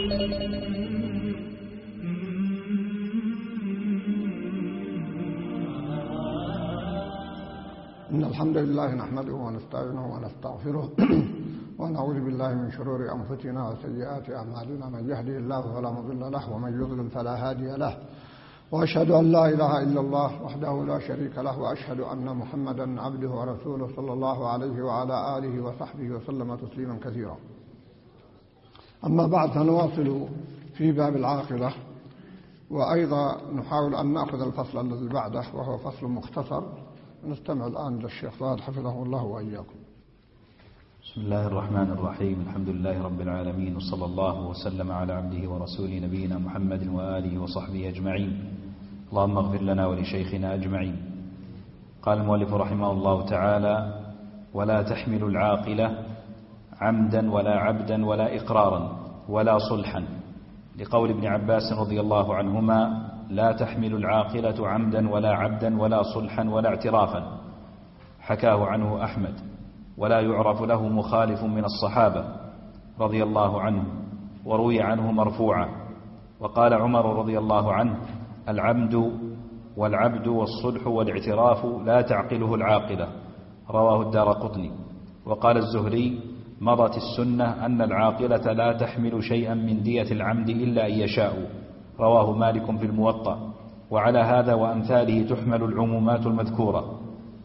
إن الحمد لله نحمده ونستعينه ونستغفره ونعوذ بالله من شرور أنفسنا وسيئات أعمالنا. من يهده الله فلا مضل له ومن يضلل فلا هادي له، وأشهد أن لا إله إلا الله وحده لا شريك له، وأشهد أن محمدا عبده ورسوله صلى الله عليه وعلى آله وصحبه وسلم تسليما كثيرا. أما بعد، فنواصل في باب العاقلة، وأيضا نحاول أن نأخذ الفصل الذي بعده وهو فصل مختصر. نستمع الآن للشيخ فؤاد حفظه الله وإياكم. بسم الله الرحمن الرحيم. الحمد لله رب العالمين، وصلى الله وسلم على عبده ورسوله نبينا محمد وآله وصحبه أجمعين. اللهم اغفر لنا ولشيخنا أجمعين. قال المؤلف رحمه الله تعالى: ولا تحمل العاقلة عمدا ولا عبدا ولا إقرارا ولا صلحا، لقول ابن عباس رضي الله عنهما: لا تحمل العاقلة عمدا ولا عبدا ولا صلحا ولا اعترافا، حكاه عنه أحمد، ولا يعرف له مخالف من الصحابة رضي الله عنهم، وروي عنه مرفوعا. وقال عمر رضي الله عنه: العمد والعبد والصلح والاعتراف لا تعقله العاقلة، رواه الدارقطني. وقال الزهري: مضت السنة أن العاقلة لا تحمل شيئا من دية العمد إلا أن يشاء، رواه مالك في الموطأ. وعلى هذا وأمثاله تحمل العمومات المذكورة.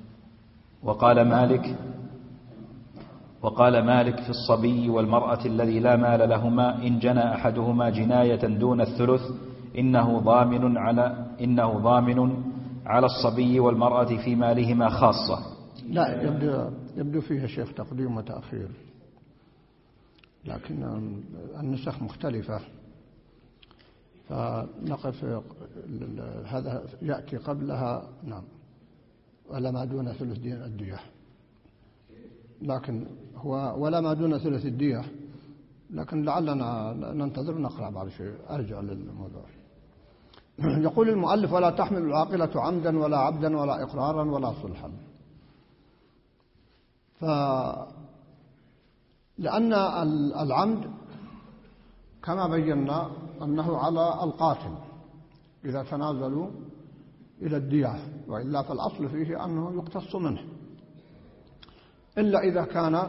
وقال مالك في الصبي والمرأة الذي لا مال لهما إن جنى أحدهما جناية دون الثلث إنه ضامن على الصبي والمرأة في مالهما خاصة. لا، يبدو فيها شيخ تقديم وتأخير، لكن النسخ مختلفة، فنقف هذا يأتي قبلها. نعم، ولا ما دون ثلث الدية، لكن هو ولا ما دون ثلث الدية، لكن لعلنا ننتظر نقرأ بعض شيء. أرجع للموضوع. يقول المؤلف: ولا تحمل العاقلة عمدا ولا عبدا ولا إقرارا ولا صلحا. لأن العمد كما بينا أنه على القاتل إذا تنازلوا إلى الدية، وإلا فالأصل فيه أنه يقتص منه، إلا إذا كان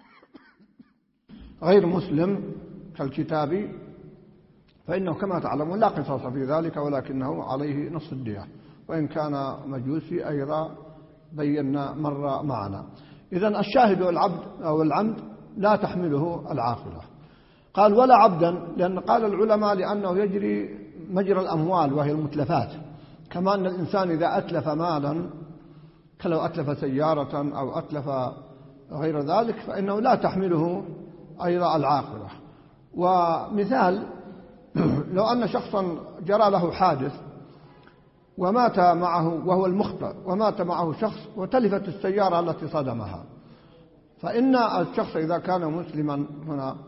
غير مسلم كالكتابي، فإنه كما تعلمون لا قصاص في ذلك، ولكنه عليه نصف الدية. وإن كان مجوسي أيضا بينا مرة معنا. إذن الشاهد العبد أو العمد لا تحمله العاقلة. قال: ولا عبدا، لأن قال العلماء لأنه يجري مجرى الأموال وهي المتلفات، كما أن الإنسان إذا أتلف مالا كلو أتلف سيارة أو أتلف غير ذلك فإنه لا تحمله أيضا العاقلة. ومثال: لو أن شخصا جرى له حادث ومات معه وهو المخطئ، ومات معه شخص وتلفت السيارة التي صدمها، فإن الشخص إذا كان مسلما هنا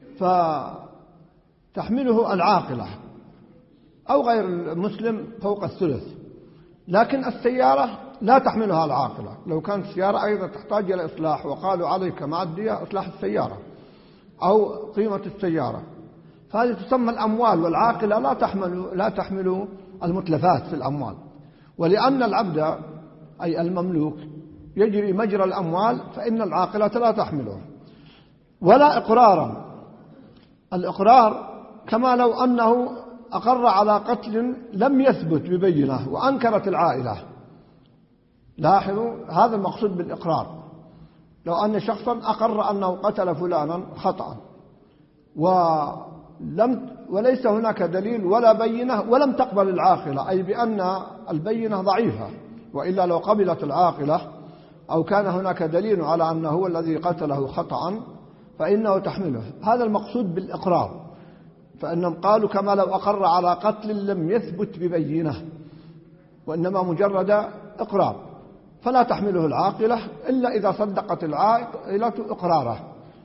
فتحمله العاقلة، أو غير المسلم فوق الثلث، لكن السيارة لا تحملها العاقلة. لو كانت السيارة أيضا تحتاج إلى إصلاح وقالوا عليك مع الدية إصلاح السيارة أو قيمة السيارة، فهذه تسمى الأموال، والعاقلة لا تحمل المتلفات في الأموال. ولأن العبد أي المملوك يجري مجرى الأموال فإن العاقلة لا تحمله. ولا إقرارا، الإقرار كما لو أنه أقر على قتل لم يثبت ببينة وأنكرت العائلة. لاحظوا، هذا المقصود بالإقرار. لو أن شخصا أقر أنه قتل فلانا خطأ وليس هناك دليل ولا بينة ولم تقبل العاقلة، أي بأن البينة ضعيفة، وإلا لو قبلت العاقلة أو كان هناك دليل على أنه هو الذي قتله خطأ فإنه تحمله. هذا المقصود بالإقرار. فإنهم قالوا كما لو أقر على قتل لم يثبت ببينة، وإنما مجرد إقرار، فلا تحمله العاقلة إلا إذا صدقت العاقلة إقراره،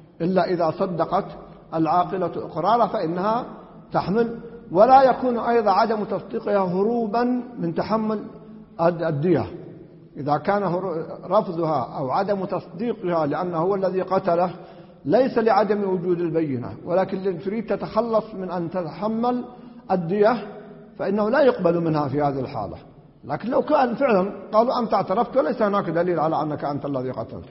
فإنها تحمل. ولا يكون أيضا عدم تصديقها هروبا من تحمل الدية. إذا كان رفضها أو عدم تصديقها لأنه هو الذي قتله ليس لعدم وجود البينة، ولكن تريد تتخلص من أن تتحمل الدية فإنه لا يقبل منها في هذه الحالة. لكن لو كان فعلا قالوا أنت اعترفت وليس هناك دليل على أنك أنت الذي قتلته،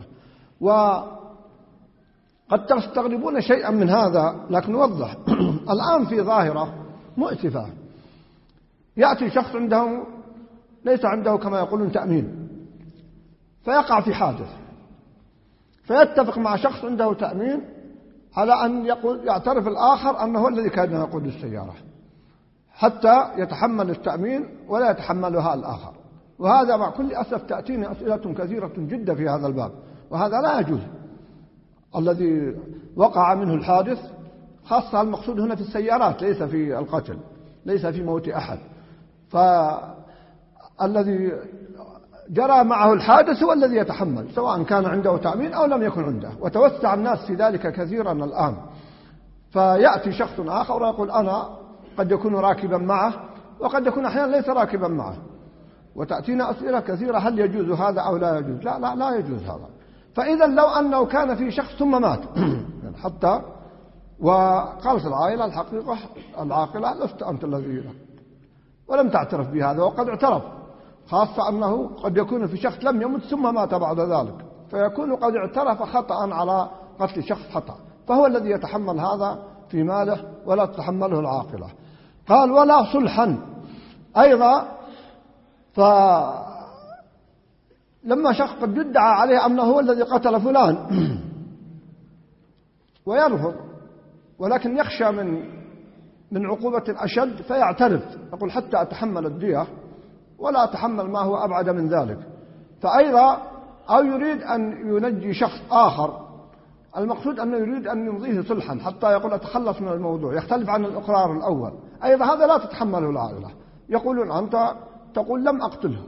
وقد تستغربون شيئا من هذا لكن نوضح. الآن في ظاهرة مؤسفة، يأتي شخص عنده ليس عنده كما يقولون تأمين، فيقع في حادث، فيتفق مع شخص عنده تأمين على أن يعترف الآخر أنه هو الذي كان يقود السيارة حتى يتحمل التأمين ولا يتحملها الآخر. وهذا مع كل أسف تأتيني أسئلة كثيرة جدا في هذا الباب، وهذا لا يجوز. الذي وقع منه الحادث خاصة المقصود هنا في السيارات، ليس في القتل، ليس في موت أحد، فالذي جرى معه الحادث هو الذي يتحمل سواء كان عنده تأمين أو لم يكن عنده. وتوسع الناس في ذلك كثيرا الآن، فيأتي شخص آخر ويقول أنا قد يكون راكبا معه وقد يكون أحيانا ليس راكبا معه، وتأتينا أسئلة كثيرة هل يجوز هذا أو لا يجوز. لا يجوز هذا. فإذا لو أنه كان في شخص ثم مات حتى وقالت العائلة الحقيقة العاقلة لست أنت الذي ولم تعترف بهذا، وقد اعترف، خاصة أنه قد يكون في شخص لم يمت ثم مات بعد ذلك، فيكون قد اعترف خطأ على قتل شخص خطأ، فهو الذي يتحمل هذا في ماله ولا تتحمله العاقلة. قال ولا صلحا أيضا، فلما شخص قد يدعى عليه أنه هو الذي قتل فلان ويرفض، ولكن يخشى من عقوبة أشد فيعترف، يقول حتى أتحمل الدية ولا أتحمل ما هو أبعد من ذلك. فأيضا أو يريد أن ينجي شخص آخر، المقصود أنه يريد أن يمضيه صلحا حتى يقول أتخلص من الموضوع، يختلف عن الإقرار الأول. أيضا هذا لا تتحمله العائلة، يقولون أنت تقول لم أقتله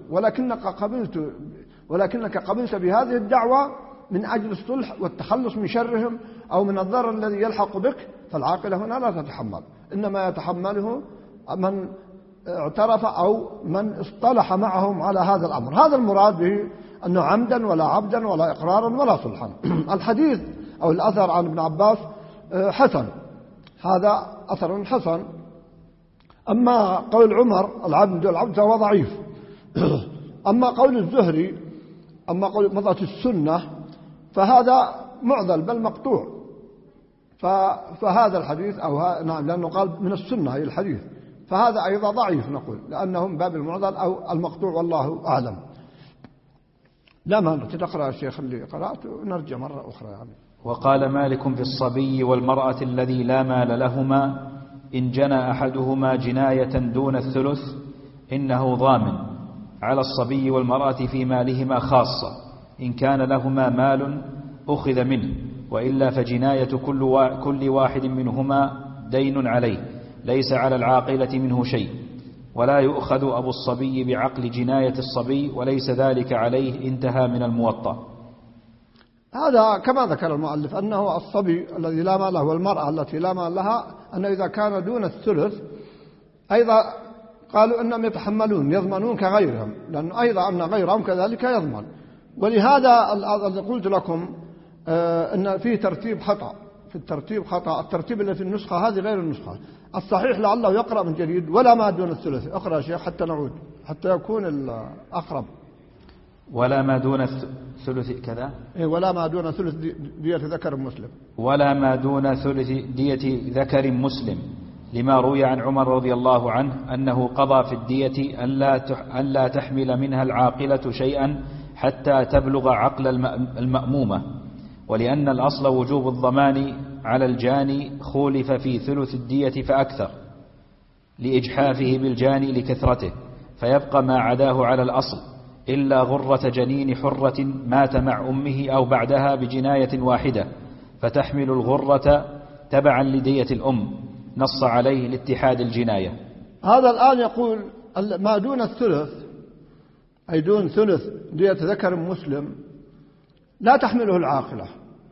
ولكنك قبلت بهذه الدعوة من أجل الصلح والتخلص من شرهم أو من الضرر الذي يلحق بك، فالعاقلة هنا لا تتحمل، إنما يتحمله من اعترف أو من اصطلح معهم على هذا الأمر. هذا المراد به أنه عمدا ولا عبدا ولا إقرارا ولا صلحا. الحديث أو الأثر عن ابن عباس حسن، هذا أثر حسن. أما قول عمر العبد والعبد فهو ضعيف. أما قول الزهري، أما قول مضت السنة فهذا معضل بل مقطوع، فهذا الحديث أو نعم لأنه قال من السنة هي الحديث، فهذا أيضا ضعيف نقول لأنه من باب المعضل أو المقطوع والله أعلم. لا ما تقرأ يا شيخ اللي قرأته ونرجع مرة أخرى يعني. وقال مالك في الصبي والمرأة الذي لا مال لهما إن جنى أحدهما جناية دون الثلث إنه ضامن على الصبي والمرأة في مالهما خاصة، إن كان لهما مال أخذ منه، وإلا فجناية كل واحد منهما دين عليه ليس على العاقلة منه شيء، ولا يؤخذ أبو الصبي بعقل جناية الصبي وليس ذلك عليه. انتهى من الموطأ. هذا كما ذكر المؤلف أنه الصبي الذي لا مال له والمرأة التي لا مال لها أنه إذا كان دون الثلث أيضا قالوا أنهم يتحملون يضمنون كغيرهم، لأنه أيضا أن غيرهم كذلك يضمن. ولهذا الذي قلت لكم أن فيه ترتيب خطأ، في الترتيب خطأ، الترتيب اللي في النسخة هذه غير النسخة الصحيح، لعله يقرأ من جديد ولا ما دون الثلث. اقرأ يا شيخ حتى نعود حتى يكون الأقرب. ولا ما دون ثلث كذا، ولا ما دون ثلث دية ذكر مسلم، ولا ما دون ثلث دية ذكر مسلم، لما روي عن عمر رضي الله عنه أنه قضى في الدية أن لا تحمل منها العاقلة شيئا حتى تبلغ عقل المأمومة، ولأن الأصل وجوب الضمان على الجاني خولف في ثلث الدية فأكثر لإجحافه بالجاني لكثرته، فيبقى ما عداه على الأصل إلا غرة جنين حرة مات مع أمه أو بعدها بجناية واحدة، فتحمل الغرة تبعا لدية الأم، نص عليه لاتحاد الجناية. هذا الآن يقول ما دون الثلث أي دون ثلث دية ذكر مسلم لا تحمله العاقلة،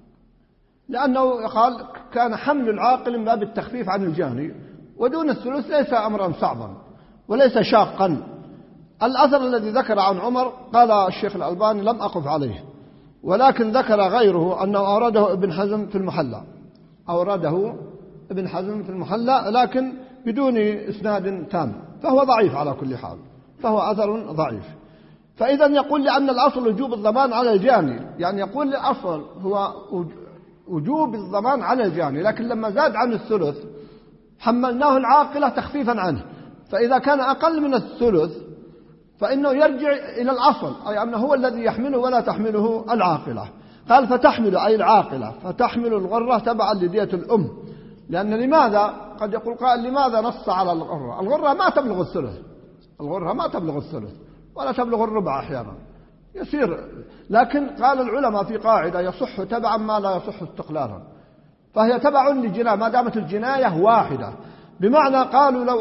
لأنه قال كان حمل العاقل من باب التخفيف عن الجاني، ودون الثلث ليس أمرا صعبا وليس شاقا. الأثر الذي ذكر عن عمر قال الشيخ الألباني لم أقف عليه، ولكن ذكر غيره أنه أورده ابن حزم في المحلى، أورده ابن حزم في المحلى لكن بدون إسناد تام، فهو ضعيف على كل حال، فهو أثر ضعيف. فإذا يقول لأن الأصل وجوب الضمان على الجاني، يعني يقول الأصل هو وجوب الضمان على الجاني، لكن لما زاد عن الثلث حملناه العاقلة تخفيفا عنه، فإذا كان أقل من الثلث فإنه يرجع إلى الأصل، أي أنه هو الذي يحمله ولا تحمله العاقلة. قال فتحمل أي العاقلة، فتحمل الغرة تبعا لدية الأم. لأن لماذا؟ قد يقول قائل لماذا نص على الغرة؟ الغرة ما تبلغ الثلث، الغرة ما تبلغ الثلث ولا تبلغ الربع أحيانا يسير. لكن قال العلماء في قاعدة يصح تبعا ما لا يصح استقلالا، فهي تبع للجناية ما دامت الجناية واحدة. بمعنى قالوا لو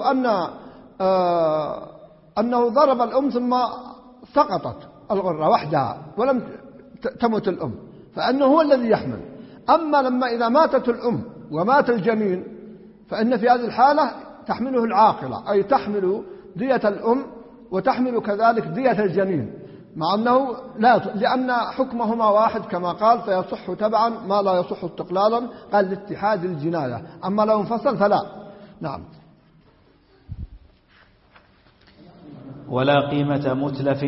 أنه ضرب الأم ثم سقطت الغرة وحدها ولم تمت الأم فأنه هو الذي يحمل. أما لما إذا ماتت الأم ومات الجنين فإن في هذه الحالة تحمله العاقلة، أي تحمل دية الأم وتحمل كذلك دية الجنين، مع أنه لأن حكمهما واحد كما قال، فيصح تبعا ما لا يصح استقلالا، قال لاتحاد الجناية. أما لو انفصل فلا. نعم. ولا قيمة متلف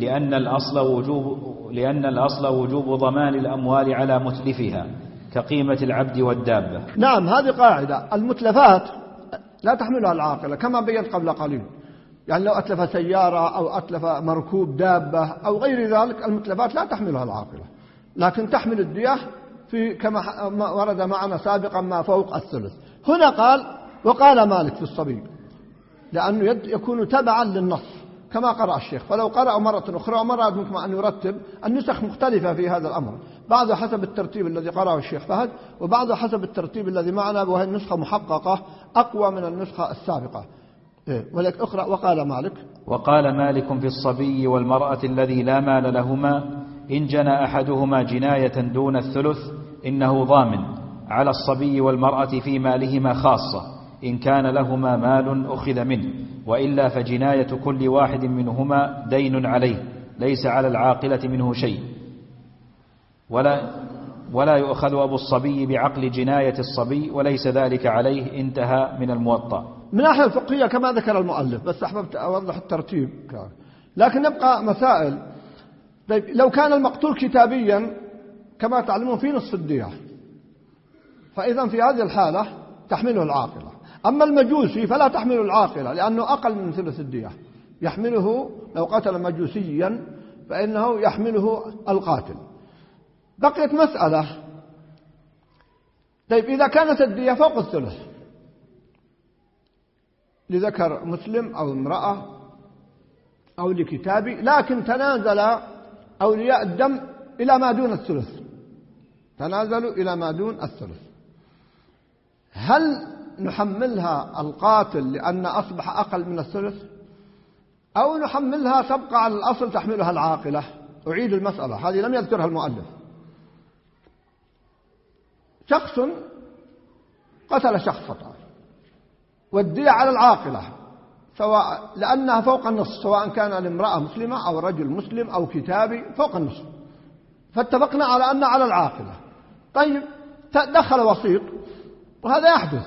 لأن الأصل وجوب ضمان الأموال على متلفها كقيمة العبد والدابة. نعم، هذه قاعدة. المتلفات لا تحملها العاقلة كما بيّنت قبل قليل، يعني لو أتلف سيارة أو أتلف مركوب دابة أو غير ذلك المتلفات لا تحملها العاقلة، لكن تحمل الدية في كما ورد معنا سابقا ما فوق الثلث. هنا قال وقال مالك في الصبي، لأنه يكون تبعا للنص كما قرأ الشيخ، فلو قرأ مرة أخرى ومرة ممكن أن يرتب. النسخ مختلفة في هذا الأمر، بعضها حسب الترتيب الذي قرأه الشيخ فهد، وبعضها حسب الترتيب الذي معنا، وهي النسخة محققة أقوى من النسخة السابقة. ولك أخرى وقال مالك في الصبي والمرأة الذي لا مال لهما إن جنى أحدهما جناية دون الثلث إنه ضامن على الصبي والمرأة في مالهما خاصة إن كان لهما مال أخذ منه، وإلا فجناية كل واحد منهما دين عليه ليس على العاقلة منه شيء، ولا يؤخذ أبو الصبي بعقل جناية الصبي وليس ذلك عليه. انتهى من الموطأ. من ناحية الفقهية كما ذكر المؤلف، بس أحببت أوضح الترتيب. لكن نبقى مسائل. طيب لو كان المقتول كتابيا كما تعلمون في نصف الدية، فإذا في هذه الحالة تحمله العاقلة. أما المجوسي فلا تحمله العاقلة لأنه أقل من ثلث الدية، يحمله لو قتل مجوسيا فإنه يحمله القاتل. بقيت مسألة، طيب إذا كانت الدية فوق الثلث لذكر مسلم أو امرأة أو لكتابي، لكن تنازل أولياء الدم إلى ما دون الثلث، تنازلوا إلى ما دون الثلث، هل نحملها القاتل لأن أصبح أقل من الثلث، أو نحملها تبقى على الأصل تحملها العاقلة؟ أعيد المسألة، هذه لم يذكرها المؤلف. شخص قتل شخصا والدية على العاقلة، سواء لأنها فوق النصف، سواء كان الامرأة مسلمة أو رجل مسلم أو كتابي فوق النصف، فاتفقنا على أن على العاقلة. طيب دخل وسيط وهذا يحدث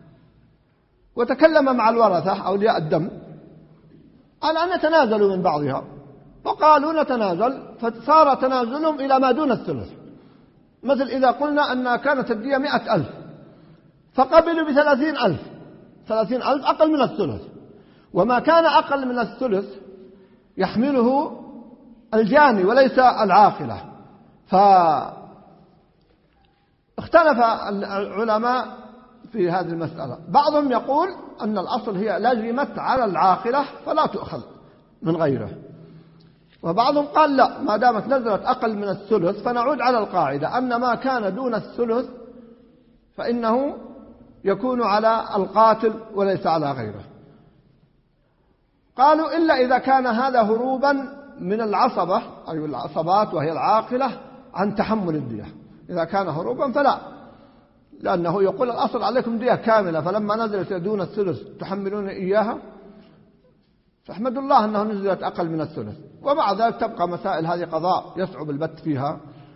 وتكلم مع الورثة أولياء الدم على أن يتنازلوا من بعضها، وقالوا نتنازل، فصار تنازلهم إلى ما دون الثلث. مثل إذا قلنا أن كانت الدية 100,000 فقبلوا ب30,000، 30,000 أقل من الثلث، وما كان أقل من الثلث يحمله الجاني وليس العاقلة. فاختلف العلماء في هذه المسألة. بعضهم يقول أن الأصل هي لزمت على العاقلة فلا تؤخذ من غيره، وبعضهم قال لا، ما دامت نزلت أقل من الثلث فنعود على القاعدة أن ما كان دون الثلث فإنه يكون على القاتل وليس على غيره. قالوا إلا إذا كان هذا هروبا من العصبة أي العصبات وهي العاقلة عن تحمل الدية، إذا كان هروبا فلا، لأنه يقول الأصل عليكم دية كاملة، فلما نزلت دون الثلث تحملون إياها، فاحمد الله أنه نزلت أقل من الثلث. ومع ذلك تبقى مسائل هذه قضاء يصعب البت فيها،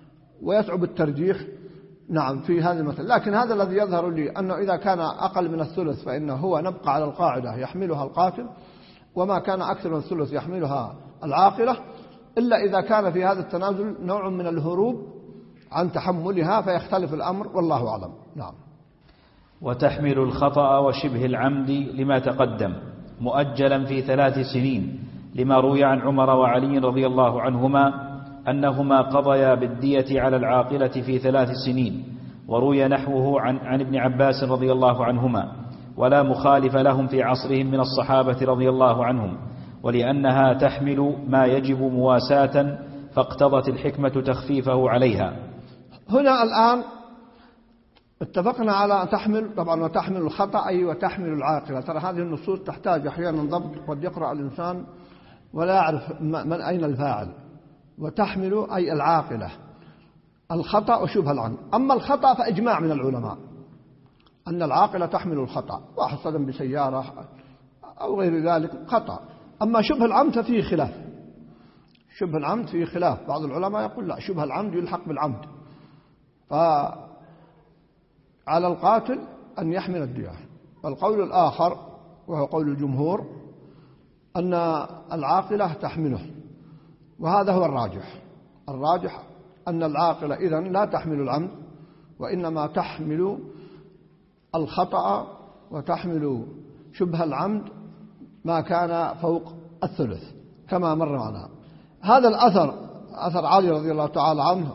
ويصعب الترجيح نعم في هذه المسألة. لكن هذا الذي يظهر لي أنه إذا كان أقل من الثلث فإنه هو نبقى على القاعدة يحملها القاتل، وما كان أكثر من الثلث يحملها العاقلة، إلا إذا كان في هذا التنازل نوع من الهروب عن تحملها فيختلف الأمر والله أعلم. نعم. وتحمل الخطأ وشبه العمد لما تقدم مؤجلا في 3 سنين، لما روي عن عمر وعلي رضي الله عنهما أنهما قضيا بالدية على العاقلة في 3 سنين، وروي نحوه عن ابن عباس رضي الله عنهما، ولا مخالف لهم في عصرهم من الصحابة رضي الله عنهم، ولأنها تحمل ما يجب مواساة فاقتضت الحكمة تخفيفه عليها. هنا الآن اتفقنا على أن تحمل طبعا، وتحمل الخطأ أي وتحمل العاقلة. ترى هذه النصوص تحتاج أحيانا ضبط، قد يقرأ الإنسان ولا يعرف من أين الفاعل. وتحمل أي العاقلة الخطأ وشبه العمد. أما الخطأ فإجماع من العلماء أن العاقلة تحمل الخطأ، واحد صدم بسيارة أو غير ذلك خطأ. أما شبه العمد ففيه خلاف، شبه العمد فيه خلاف. بعض العلماء يقول لا، شبه العمد يلحق بالعمد، فعلى القاتل أن يحمل الدية. والقول الآخر وهو قول الجمهور أن العاقلة تحمله، وهذا هو الراجح. الراجح أن العاقلة إذن لا تحمل العمد، وإنما تحمل الخطأ وتحمل شبه العمد ما كان فوق الثلث كما مر معنا. هذا الأثر أثر علي رضي الله تعالى عنه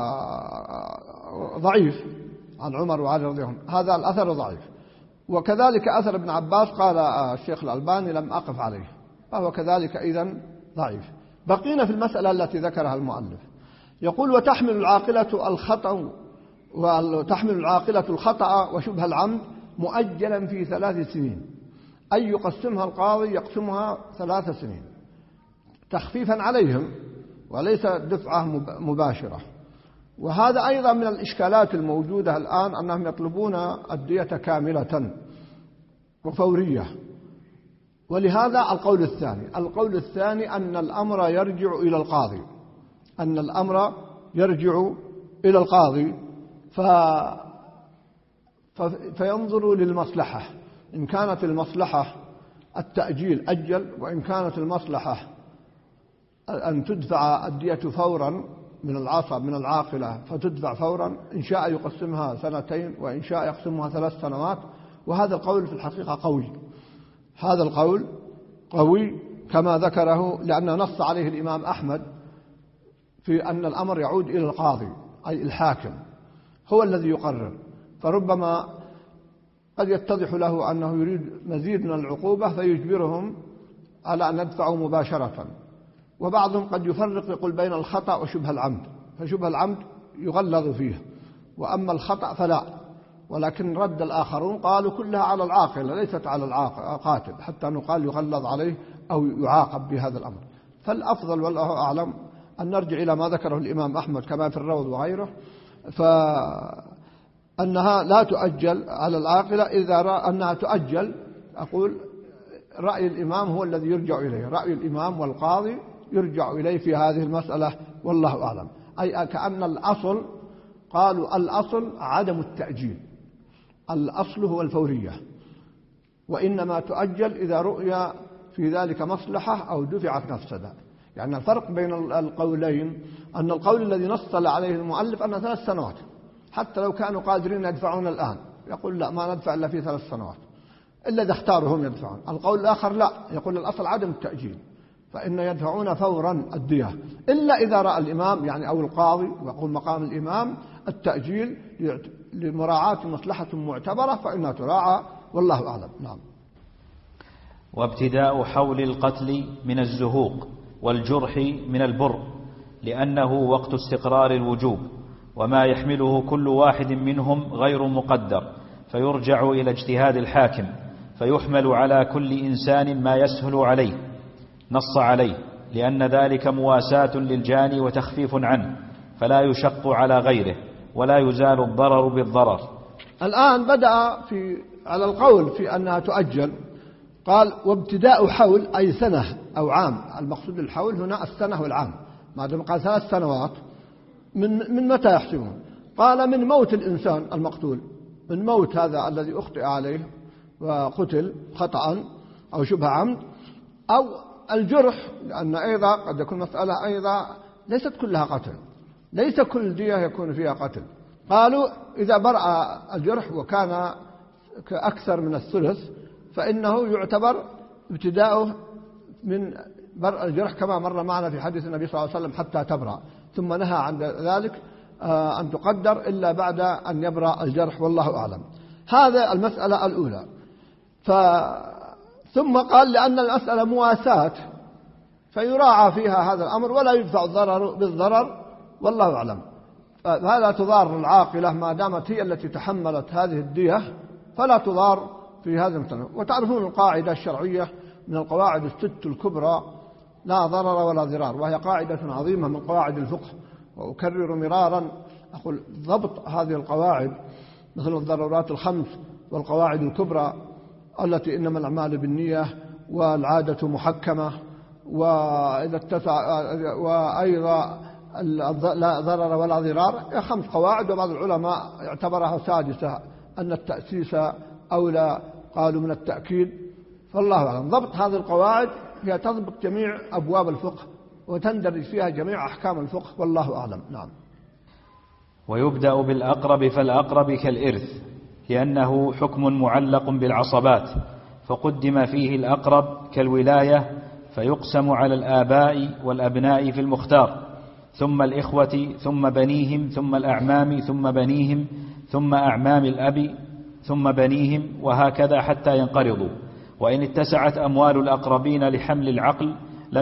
وضعيف، عن عمر وعلي رضي الله عنه، هذا الأثر ضعيف. وكذلك أثر ابن عباس قال الشيخ الألباني لم أقف عليه، فهو كذلك إذن ضعيف. بقينا في المسألة التي ذكرها المؤلف، يقول وتحمل العاقلة الخطأ وتحمل العاقلة الخطأ وشبه العمد مؤجلا في 3 سنين، أي يقسمها القاضي يقسمها 3 سنين تخفيفا عليهم وليس دفعة مباشرة. وهذا أيضا من الإشكالات الموجودة الآن، أنهم يطلبون الدية كاملة وفورية. ولهذا القول الثاني أن الأمر يرجع إلى القاضي، أن الأمر يرجع إلى القاضي فينظر للمصلحة. إن كانت المصلحة التأجيل أجل، وإن كانت المصلحة أن تدفع الدية فورا من العاقلة فتدفع فورا، إن شاء يقسمها 2 وإن شاء يقسمها 3 سنوات. وهذا القول في الحقيقة قوي، هذا القول قوي كما ذكره، لأن نص عليه الإمام أحمد في أن الأمر يعود إلى القاضي أي الحاكم، هو الذي يقرر. فربما قد يتضح له أنه يريد مزيد من العقوبة فيجبرهم على أن يدفعوا مباشرة. وبعضهم قد يفرق يقول بين الخطأ وشبه العمد، فشبه العمد يغلظ فيه، وأما الخطأ فلا. ولكن رد الآخرون قالوا كلها على العاقل ليست على القاتل، حتى نقال يغلظ عليه أو يعاقب بهذا الأمر. فالأفضل والله أعلم أن نرجع إلى ما ذكره الإمام أحمد كما في الروض وغيره، فأنها لا تؤجل على العاقلة. إذا رأى أنها تؤجل، أقول رأي الإمام هو الذي يرجع إليه، رأي الإمام والقاضي يرجع إليه في هذه المسألة والله أعلم. أي كأن الأصل، قالوا الأصل عدم التأجيل، الأصل هو الفورية، وإنما تؤجل إذا رؤي في ذلك مصلحة أو دفعت مفسدة. يعني الفرق بين القولين أن القول الذي نص عليه المؤلف أن 3 سنوات، حتى لو كانوا قادرين يدفعون الآن، يقول لا ما ندفع إلا في 3 سنوات إلا إذا اختاروا هم يدفعون. القول الآخر لا، يقول الأصل عدم التأجيل، فإن يدفعون فورا الدية، إلا إذا رأى الإمام يعني أو القاضي، ويقول مقام الإمام التأجيل لمراعاة مصلحة معتبرة فإنها تراعى والله أعلم. نعم. وابتداء حول القتل من الزهوق والجرح من البر، لأنه وقت استقرار الوجوب، وما يحمله كل واحد منهم غير مقدر، فيرجع إلى اجتهاد الحاكم، فيحمل على كل إنسان ما يسهل عليه نص عليه، لأن ذلك مواساة للجاني وتخفيف عنه، فلا يشق على غيره ولا يزال الضرر بالضرر. الآن بدأ على القول في أنها تؤجل، قال وابتداء حول أي سنة أو عام. المقصود الحول هنا السنة والعام، ما دام قال 3 سنوات من متى يحسبون؟ قال من موت الإنسان المقتول، من موت هذا الذي أخطئ عليه وقتل خطأ أو شبه عمد، أو الجرح، لأن أيضا قد يكون مسألة أيضا ليست كلها قتل، ليس كل دية يكون فيها قتل. قالوا إذا برأ الجرح وكان أكثر من الثلث فإنه يعتبر ابتداؤه من برأ الجرح كما مر معنا في حديث النبي صلى الله عليه وسلم حتى تبرأ، ثم نهى عن ذلك أن تقدر إلا بعد أن يبرأ الجرح، والله أعلم. هذا المسألة الأولى. ثم قال لأن المسألة مواساة فيراعى فيها هذا الأمر ولا يدفع الضرر بالضرر، والله أعلم. فلا تضار العاقلة ما دامت هي التي تحملت هذه الدية، فلا تضار في هذا المثل. وتعرفون القاعدة الشرعية من القواعد الست الكبرى لا ضرر ولا ضرار، وهي قاعدة عظيمة من قواعد الفقه. وأكرر مرارا أقول ضبط هذه القواعد مثل الضرورات الخمس والقواعد الكبرى التي إنما الأعمال بالنية والعادة محكمة، وإذا اتسع، وأيضا لا ضرر ولا ضرار، 5 قواعد. وبعض العلماء اعتبرها سادسة أن التأسيس أولى، قالوا من التأكيد، فالله أعلم. ضبط هذه القواعد هي تضبط جميع أبواب الفقه وتندرج فيها جميع أحكام الفقه، والله أعلم. نعم. ويبدأ بالأقرب، فالأقرب كالإرث لأنه حكم معلق بالعصبات، فقدم فيه الأقرب كالولاية، فيقسم على الآباء والأبناء في المختار، ثم الإخوة، ثم بنيهم، ثم الأعمام، ثم بنيهم، ثم أعمام الأب، ثم بنيهم، وهكذا حتى ينقرضوا. وإن اتسعت أموال الأقربين لحمل العقل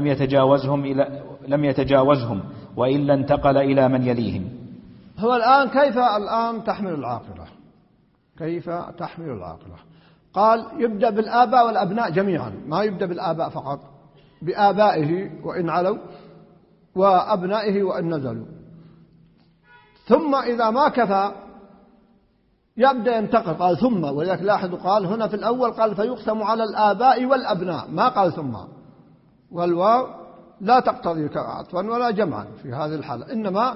لم يتجاوزهم وإلا انتقل إلى من يليهم. هو الآن كيف تحمل العاقلة؟ كيف تحمل العاقلة؟ قال يبدأ بالآباء والأبناء جميعا، ما يبدأ بالآباء فقط، بآبائه وإن علوا وأبنائه وإن نزلوا. ثم إذا ما كفى يبدأ ينتقل، قال ثم، ولذلك لاحظوا قال هنا في الأول قال فيقسم على الآباء والأبناء، ما قال ثم، والواو لا تقتضي عطفا ولا جمعا في هذه الحالة، إنما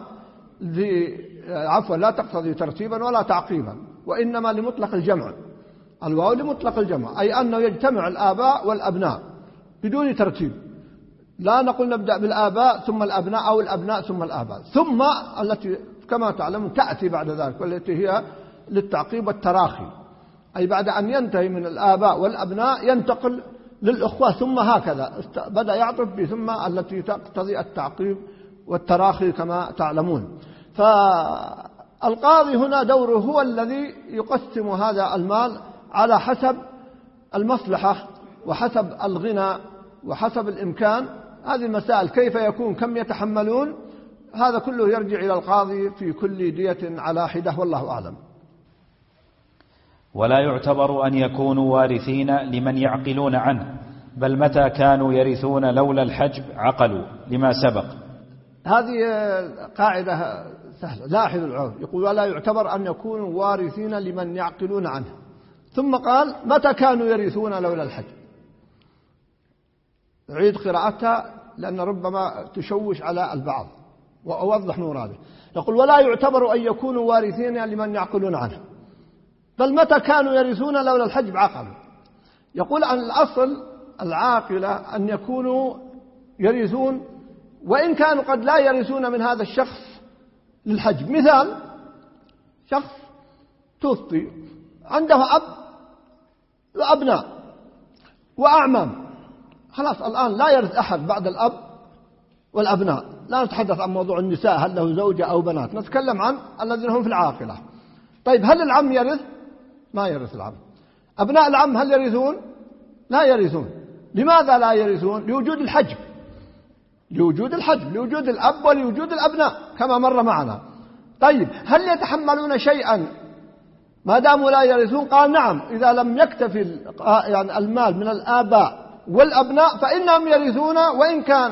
لا تقتضي ترتيبا ولا تعقيبا، وإنما لمطلق الجمع، الواو لمطلق الجمع، أي أنه يجتمع الآباء والأبناء بدون ترتيب، لا نقول نبدأ بالآباء ثم الأبناء أو الأبناء ثم الآباء، ثم التي كما تعلمون تأتي بعد ذلك، والتي هي للتعقيب والتراخي، أي بعد أن ينتهي من الآباء والأبناء ينتقل للأخوة، ثم هكذا بدأ يعطف بثم التي تقتضي التعقيب والتراخي كما تعلمون. فالقاضي هنا دوره هو الذي يقسم هذا المال على حسب المصلحة وحسب الغنى وحسب الإمكان. هذه المسائل كيف يكون، كم يتحملون، هذا كله يرجع إلى القاضي في كل دية على حدة، والله أعلم. ولا يعتبر أن يكونوا وارثين لمن يعقلون عنه، بل متى كانوا يرثون لولا الحجب عقلوا لما سبق. هذه قاعدة سهلة، لاحظ العرف يقول ولا يعتبر أن يكونوا وارثين لمن يعقلون عنه، ثم قال متى كانوا يرثون لولا الحجب. أعيد قراءتها لأن ربما تشوش على البعض وأوضح مراده. يقول ولا يعتبر أن يكونوا وارثين لمن يعقلون عنه، بل متى كانوا يرثون لولا الحجب عقلوا. يقول عن الأصل العاقلة أن يكونوا يرثون وإن كانوا قد لا يرثون من هذا الشخص للحجب. مثال شخص توفي عنده أب وأبناء وأعمام، خلاص الآن لا يرث أحد بعد الأب والأبناء، لا نتحدث عن موضوع النساء هل له زوجة أو بنات، نتكلم عن الذين هم في العاقلة. طيب هل العم يرث؟ ما يرث العم. أبناء العم هل يرثون؟ لا يرثون. لماذا لا يرثون؟ لوجود الحجب، لوجود الحجب، لوجود الأب ولوجود الأبناء كما مر معنا. طيب هل يتحملون شيئا ما داموا لا يرثون؟ قال نعم، إذا لم يكتفي يعني المال من الآباء والأبناء فإنهم يرثون، وإن كان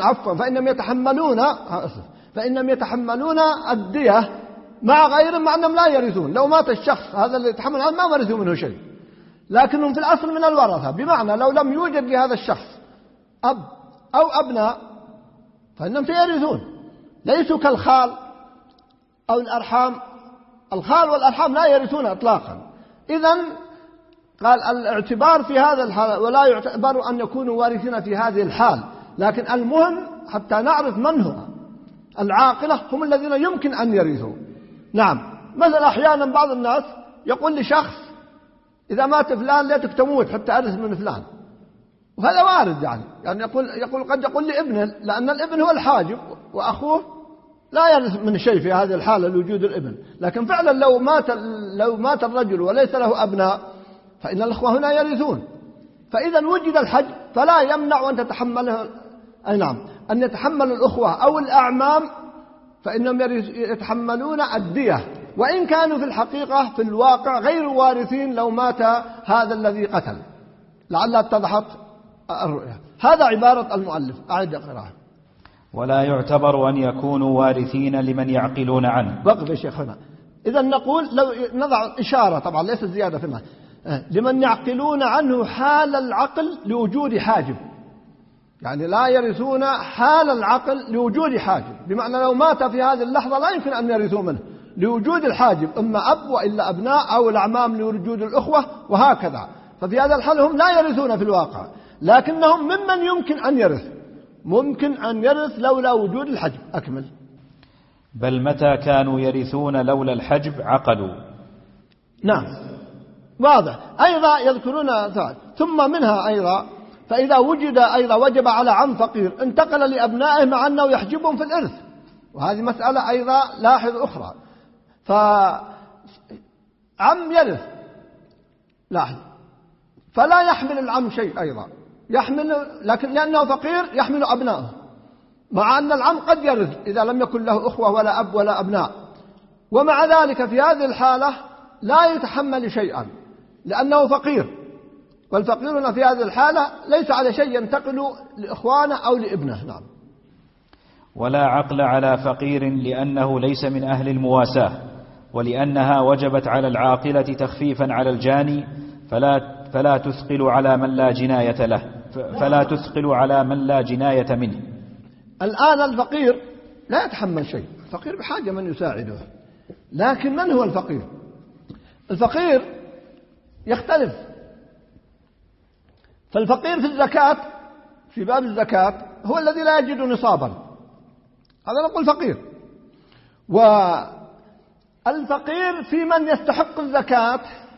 فإنهم يتحملون الدية مع غيرهم، مع أنهم لا يرثون. لو مات الشخص هذا اللي يتحمل ما ورثوا منه شيء، لكنهم في الأصل من الورثة، بمعنى لو لم يوجد لهذا الشخص أب أو أبناء فإنهم سيرثون، ليسوا كالخال أو الأرحام، الخال والأرحام لا يرثون إطلاقا. إذن قال الاعتبار في هذا الحال، ولا يعتبر أن يكونوا وارثين في هذه الحال، لكن المهم حتى نعرف من هو العاقلة هم الذين يمكن أن يرثوا. نعم، مثلا أحيانا بعض الناس يقول لشخص إذا مات فلان ليتك تموت حتى أرث من فلان، وهذا وارد يعني يقول قد يقول لابنه، لأن الابن هو الحاجب وأخوه لا يرث من شيء في هذه الحالة لوجود الابن. لكن فعلا لو مات الرجل وليس له أبناء فإن الأخوة هنا يرثون. فإذا وجد الحج فلا يمنع أن تتحمله، أي نعم، أن يتحمل الأخوة أو الأعمام، فإنهم يتحملون الدية، وإن كانوا في الحقيقة في الواقع غير وارثين لو مات هذا الذي قتل. لعلها اتضحت الرؤية. هذا عبارة المؤلف. أعد قراءة. ولا يعتبر أن يكونوا وارثين لمن يعقلون عنه. وقف يا شيخ هنا. إذا نقول لو نضع إشارة، طبعا ليست زيادة في المعنى، لمن يعقلون عنه حال العقل لوجود حاجب، يعني لا يرثون حال العقل لوجود حاجب، بمعنى لو مات في هذه اللحظة لا يمكن أن يرثوا منه لوجود الحاجب، إما أب وإلا أبناء أو الأعمام لوجود الأخوة وهكذا. ففي هذا الحال هم لا يرثون في الواقع، لكنهم ممن يمكن أن يرث، ممكن أن يرث لولا وجود الحجب. أكمل. بل متى كانوا يرثون لولا الحجب عقلوا. نعم واضح. أيضا يذكرون ثم منها أيضا فإذا وجد أيضا وجب على عم فقير انتقل لأبنائه مع أنه يحجبهم في الإرث، وهذه مسألة أيضا لاحظ أخرى. فعم يرث لاحظ، فلا يحمل العم شيء أيضا، يحمل لكن لأنه فقير يحمل أبنائه، مع أن العم قد يرث إذا لم يكن له أخوة ولا أب ولا أبناء، ومع ذلك في هذه الحالة لا يتحمل شيئا لأنه فقير، والفقيرون في هذه الحالة ليس على شيء ينتقل لإخوانه أو لابنه. نعم. ولا عقل على فقير لأنه ليس من أهل المواساة، ولأنها وجبت على العاقلة تخفيفا على الجاني، فلا تثقل على من لا جناية له، فلا تثقل على من لا جناية منه. الآن الفقير لا يتحمل شيء، الفقير بحاجة من يساعده، لكن من هو الفقير؟ الفقير يختلف. فالفقير في الزكاة في باب الزكاة هو الذي لا يجد نصابا، هذا نقول فقير. والفقير في من يستحق الزكاة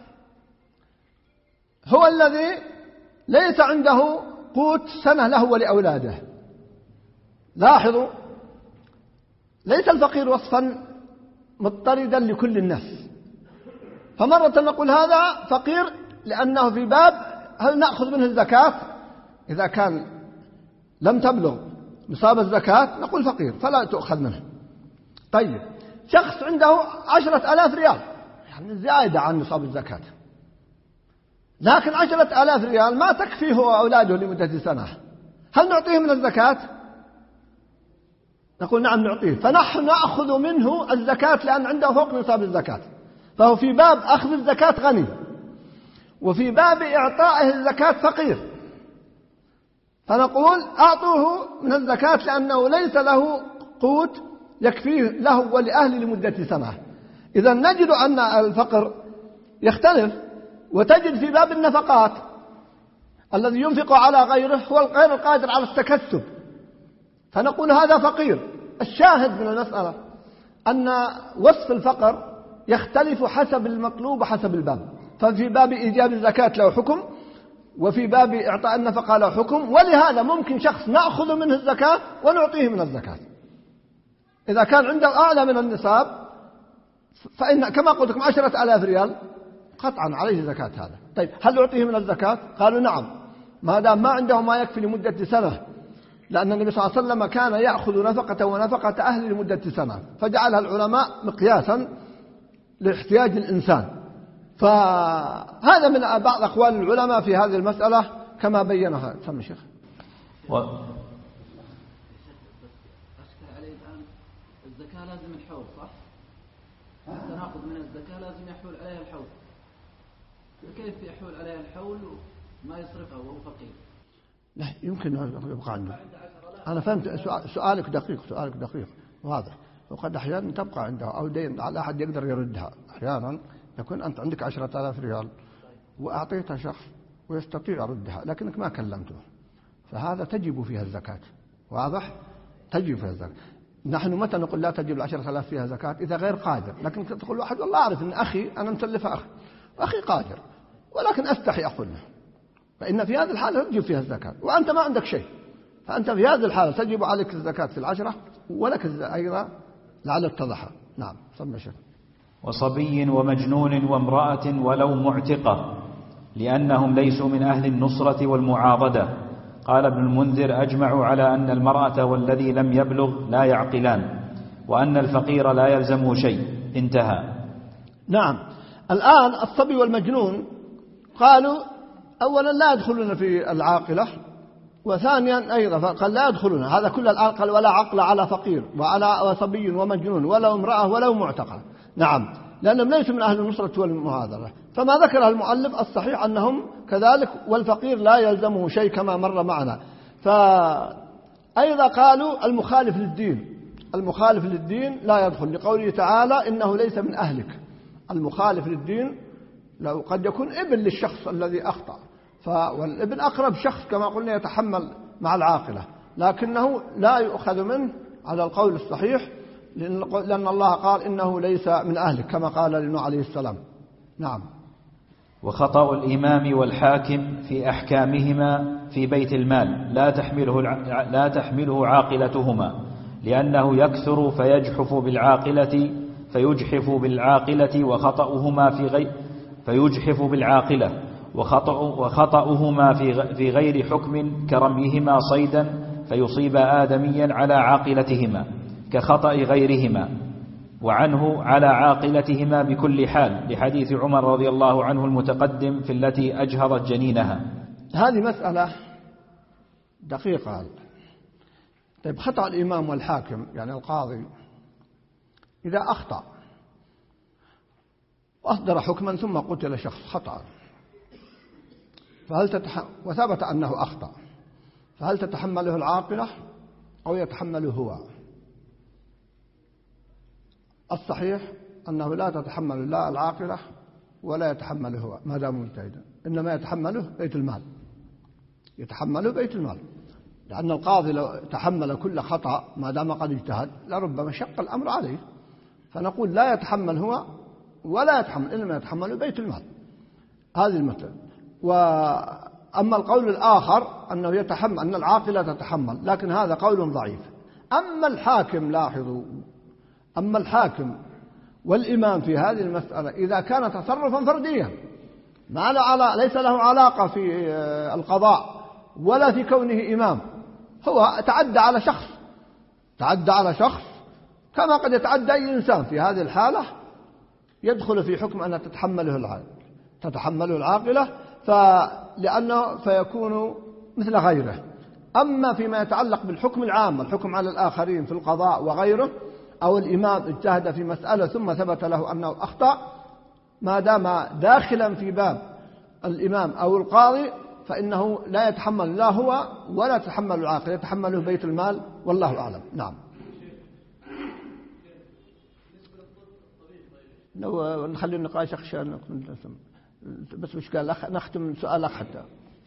هو الذي ليس عنده قوت سنة له ولأولاده. لاحظوا، ليس الفقير وصفا مضطردا لكل الناس، فمرة نقول هذا فقير لأنه في باب هل نأخذ منه الزكاة؟ إذا كان لم تبلغ نصاب الزكاة نقول فقير فلا تؤخذ منه. طيب، شخص عنده 10,000 ريال، يعني زائدة عن نصاب الزكاة، لكن 10,000 ريال ما تكفيه هو وأولاده لمدة سنة، هل نعطيه من الزكاة؟ نقول نعم نعطيه، فنحن نأخذ منه الزكاة لأن عنده فوق نصاب الزكاة، فهو في باب أخذ الزكاة غني، وفي باب إعطائه الزكاة فقير، فنقول أعطوه من الزكاة لأنه ليس له قوت يكفيه له ولأهله لمدة سنة. إذا نجد أن الفقر يختلف، وتجد في باب النفقات الذي ينفق على غيره هو غير القادر على التكسب، فنقول هذا فقير. الشاهد من المسألة أن وصف الفقر يختلف حسب المطلوب وحسب الباب، ففي باب إيجاب الزكاة له حكم، وفي باب إعطاء النفقة له حكم، ولهذا ممكن شخص نأخذ منه الزكاة ونعطيه من الزكاة إذا كان عنده أعلى من النصاب، فإن كما قلت لكم 10,000 ريال قطعا عليه زكاة هذا. طيب، هل نعطيه من الزكاة؟ قالوا نعم، ما دام ما عنده ما يكفي لمدة سنة، لأن النبي صلى الله عليه وسلم كان يأخذ نفقة ونفقة أهله لمدة سنة، فجعلها العلماء مقياسا لاحتياج الإنسان. فهذا من بعض أقوال العلماء في هذه المسألة كما بينها. سمي شيخ. أشكل عليه الآن الزكاة لازم الحول، صح؟ حتى نأخذ من الزكاة لازم يحول عليها الحول، كيف يحول عليها الحول وما يصرفها وهو فقير؟ لا يمكن أن يبقى عنده. أنا فهمت سؤالك دقيق، واضح. وقد أحيانا تبقى عنده أو دين على أحد يقدر يردها. أحيانا يكون أنت عندك 10,000 ريال وأعطيتها شخص ويستطيع ردها لكنك ما كلمته، فهذا تجب فيها الزكاة. واضح؟ تجب فيها الزكاة. نحن متى نقول لا تجب 10,000 فيها زكاة؟ إذا غير قادر. لكن تقول واحد والله أعرف أن أخي أنا مسلفة أخي قادر ولكن أستحي أقوله، فإن في هذه الحالة تجب فيها الزكاة وأنت ما عندك شيء، فأنت في هذه الحالة تجب عليك الزكاة في 10 ولك أيضا لعل اتضح. نعم. وصبي ومجنون وامرأة ولو معتقة لأنهم ليسوا من أهل النصرة والمعاضدة. قال ابن المنذر: أجمعوا على أن المرأة والذي لم يبلغ لا يعقلان، وأن الفقير لا يلزمه شيء. انتهى. نعم. الآن الصبي والمجنون قالوا أولا لا يدخلون في العاقلة، وثانيا أيضا قال لا يدخلون. هذا كل الآن قال ولا عقل على فقير وعلى صبي ومجنون ولو امرأة ولو معتقة. نعم، لأنهم ليسوا من أهل النصرة والمعاذرة. فما ذكر المؤلف الصحيح أنهم كذلك، والفقير لا يلزمه شيء كما مر معنا. فأيضا قالوا المخالف للدين لا يدخل، لقوله تعالى إنه ليس من أهلك. المخالف للدين لو قد يكون ابن للشخص الذي أخطأ، والابن أقرب شخص كما قلنا يتحمل مع العاقلة، لكنه لا يؤخذ منه على القول الصحيح، لأن الله قال إنه ليس من أهلك كما قال لنوح عليه السلام. نعم. وخطأ الإمام والحاكم في أحكامهما في بيت المال لا تحمله عاقلتهما، لأنه يكثر فيجحف بالعاقلة وخطأهما في غير حكم كرميهما صيدا فيصيب آدميا على عاقلتهما كخطأ غيرهما، وعنه على عاقلتهما بكل حال، لحديث عمر رضي الله عنه المتقدم في التي أجهضت جنينها. هذه مسألة دقيقة. طيب، خطأ الإمام والحاكم يعني القاضي إذا أخطأ وأصدر حكما ثم قتل شخص خطأ، وثبت أنه أخطأ، فهل تتحمله العاقلة أو يتحمله هو؟ الصحيح أنه لا تتحمل لا العاقلة ولا يتحمله هو ما دام مجتهدا، إنما يتحمله بيت المال، لأن القاضي لو تحمل كل خطأ ما دام قد اجتهد لربما شق الأمر عليه، فنقول لا يتحمل هو ولا يتحمل، إنما يتحمل بيت المال. هذه المثل. وأما القول الآخر أنه يتحمل أن العاقلة تتحمل، لكن هذا قول ضعيف. أما الحاكم، لاحظوا، أما الحاكم والإمام في هذه المسألة إذا كان تصرفا فرديا ليس له علاقة في القضاء ولا في كونه إمام، هو تعدى على شخص كما قد يتعدى أي إنسان، في هذه الحالة يدخل في حكم أن تتحمله العاقلة لأنه فيكون مثل غيره. أما فيما يتعلق بالحكم العام، الحكم على الآخرين في القضاء وغيره، أو الإمام اجتهد في مسألة ثم ثبت له أنه أخطأ، ما دام داخلا في باب الإمام أو القاضي فإنه لا يتحمل لا هو ولا تتحمل العاقل، يتحمله بيت المال، والله أعلم. نعم. لو نخلي النقاش أخشى بس وش قال نختم سؤال أخ حتى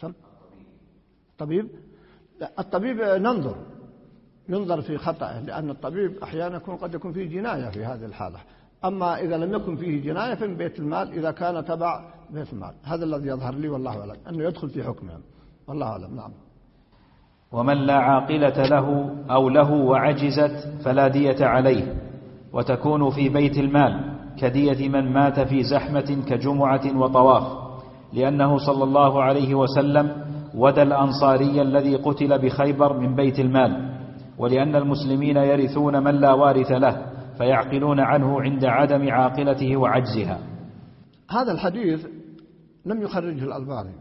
الطبيب ينظر في خطأه، لأن الطبيب أحيانا قد يكون فيه جناية في هذه الحالة. أما إذا لم يكن فيه جناية فإن بيت المال إذا كان تبع بيت المال. هذا الذي يظهر لي والله أعلم أنه يدخل في حكمه، والله أعلم. نعم. ومن لا عاقلة له أو له وعجزت فلا دية عليه، وتكون في بيت المال كدية من مات في زحمة كجمعة وطواف، لأنه صلى الله عليه وسلم ودى الأنصاري الذي قتل بخيبر من بيت المال، ولأن المسلمين يرثون من لا وارث له فيعقلون عنه عند عدم عاقلته وعجزها. هذا الحديث لم يخرجه الألباني،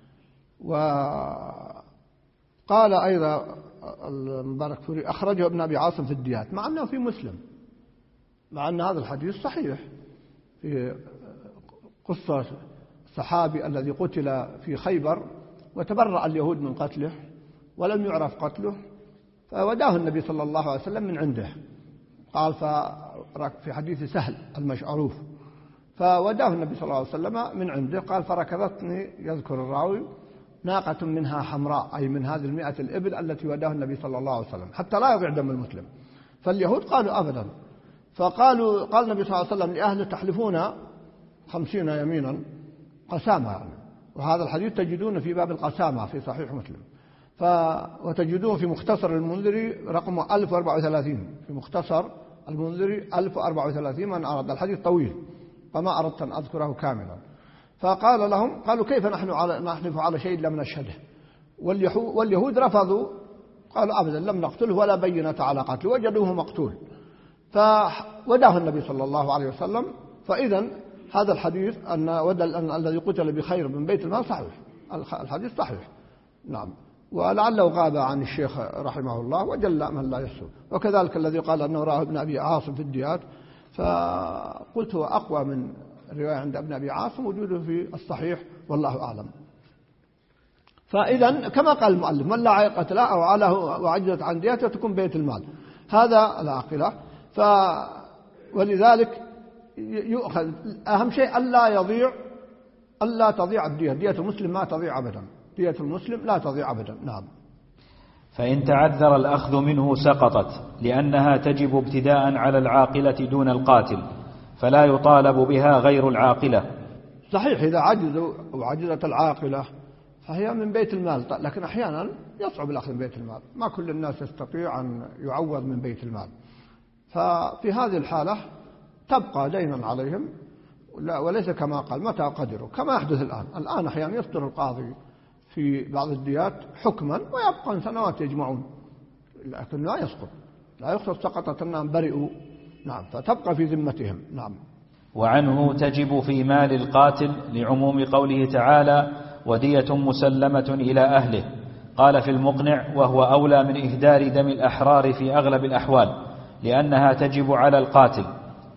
وقال أيضا المبارك فوري أخرجه ابن أبي عاصم في الديات، مع أنه في مسلم، مع أن هذا الحديث صحيح في قصة الصحابي الذي قتل في خيبر وتبرأ اليهود من قتله ولم يعرف قتله، فوداه النبي صلى الله عليه وسلم من عنده قال في حديث سهل المشعروف، فوداه النبي صلى الله عليه وسلم من عنده، قال فركضتني، يذكر الراوي، ناقة منها حمراء، أي من هذه 100 الإبل التي وداه النبي صلى الله عليه وسلم، حتى لا يضيع دم المسلم. فاليهود قالوا أبدا، قال النبي صلى الله عليه وسلم لأهله تحلفون 50 يمينا قسامة يعني. وهذا الحديث تجدونه في باب القسامة في صحيح مسلم، وتجدونه في مختصر المنذري رقم 1034، في مختصر المنذري 1034 من أراد، الحديث طويل فما أردت أن أذكره كاملا. فقال لهم، قالوا كيف نحلف على شيء لم نشهده؟ واليهود رفضوا، قالوا أبدا لم نقتله ولا بينة على قتله، وجدوه مقتول. فوداه النبي صلى الله عليه وسلم. فإذا هذا الحديث أن الذي قتل بخير من بيت المال صحيح، الحديث صحيح نعم، ولعله غاب عن الشيخ رحمه الله وجل من لا يسهو. وكذلك الذي قال أنه راه ابن أبي عاصم في الديات، فقلت هو أقوى من الرواية عند ابن أبي عاصم وجوده في الصحيح والله أعلم. فإذا كما قال المؤلف، من لا عقة له أو عله وعجزت عن ديته تكون بيت المال، هذا العاقلة. ولذلك يؤخذ أهم شيء ألا تضيع الدية، دية المسلم ما تضيع أبدا، دية المسلم لا تضيع أبدا. نعم. فإن تعذر الأخذ منه سقطت، لأنها تجب ابتداء على العاقلة دون القاتل، فلا يطالب بها غير العاقلة. صحيح، إذا عجزوا وعجزت العاقلة فهي من بيت المال، لكن أحيانا يصعب الأخذ من بيت المال، ما كل الناس يستطيع أن يعوض من بيت المال. ففي هذه الحالة تبقى دينا عليهم، وليس كما قال متى قدروا، كما يحدث الآن أحيانا يصدر القاضي في بعض الديات حكما ويبقى سنوات يجمعون، لكن لا يسقط سقطت أنهم برئوا. نعم، فتبقى في ذمتهم. نعم. وعنه تجب في مال القاتل لعموم قوله تعالى ودية مسلمة إلى أهله. قال في المقنع وهو أولى من إهدار دم الأحرار في أغلب الأحوال، لأنها تجب على القاتل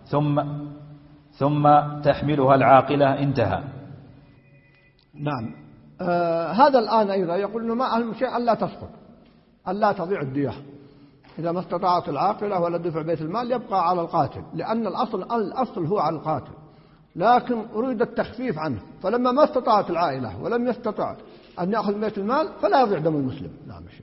ثم تحملها العاقلة. انتهى. نعم. هذا الآن أيضا يقول إنه ما أهم شيء ألا تسقط، ألا تضيع الدية، إذا ما استطاعت العاقلة ولا دفع بيت المال يبقى على القاتل، لأن الأصل هو على القاتل، لكن أريد التخفيف عنه، فلما ما استطاعت العائلة ولم يستطع أن يأخذ بيت المال فلا يضيع دم المسلم. نعم يا شيخ.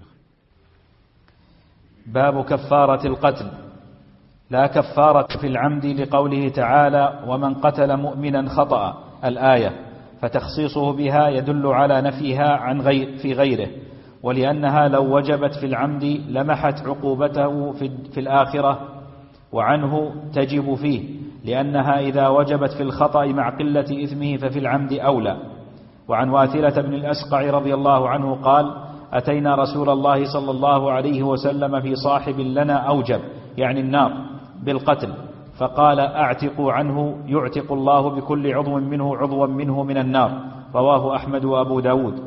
باب كفارة القتل. لا كفارة في العمد لقوله تعالى ومن قتل مؤمنا خطأ الآية، فتخصيصه بها يدل على نفيها في غيره، ولأنها لو وجبت في العمد لمحت عقوبته في الآخرة، وعنه تجب فيه، لأنها إذا وجبت في الخطأ مع قلة إثمه ففي العمد أولى. وعن واثلة بن الأسقع رضي الله عنه قال أتينا رسول الله صلى الله عليه وسلم في صاحب لنا أوجب، يعني النار، بالقتل، فقال أعتقوا عنه يعتق الله بكل عضو منه من النار. رواه أحمد وأبو داود.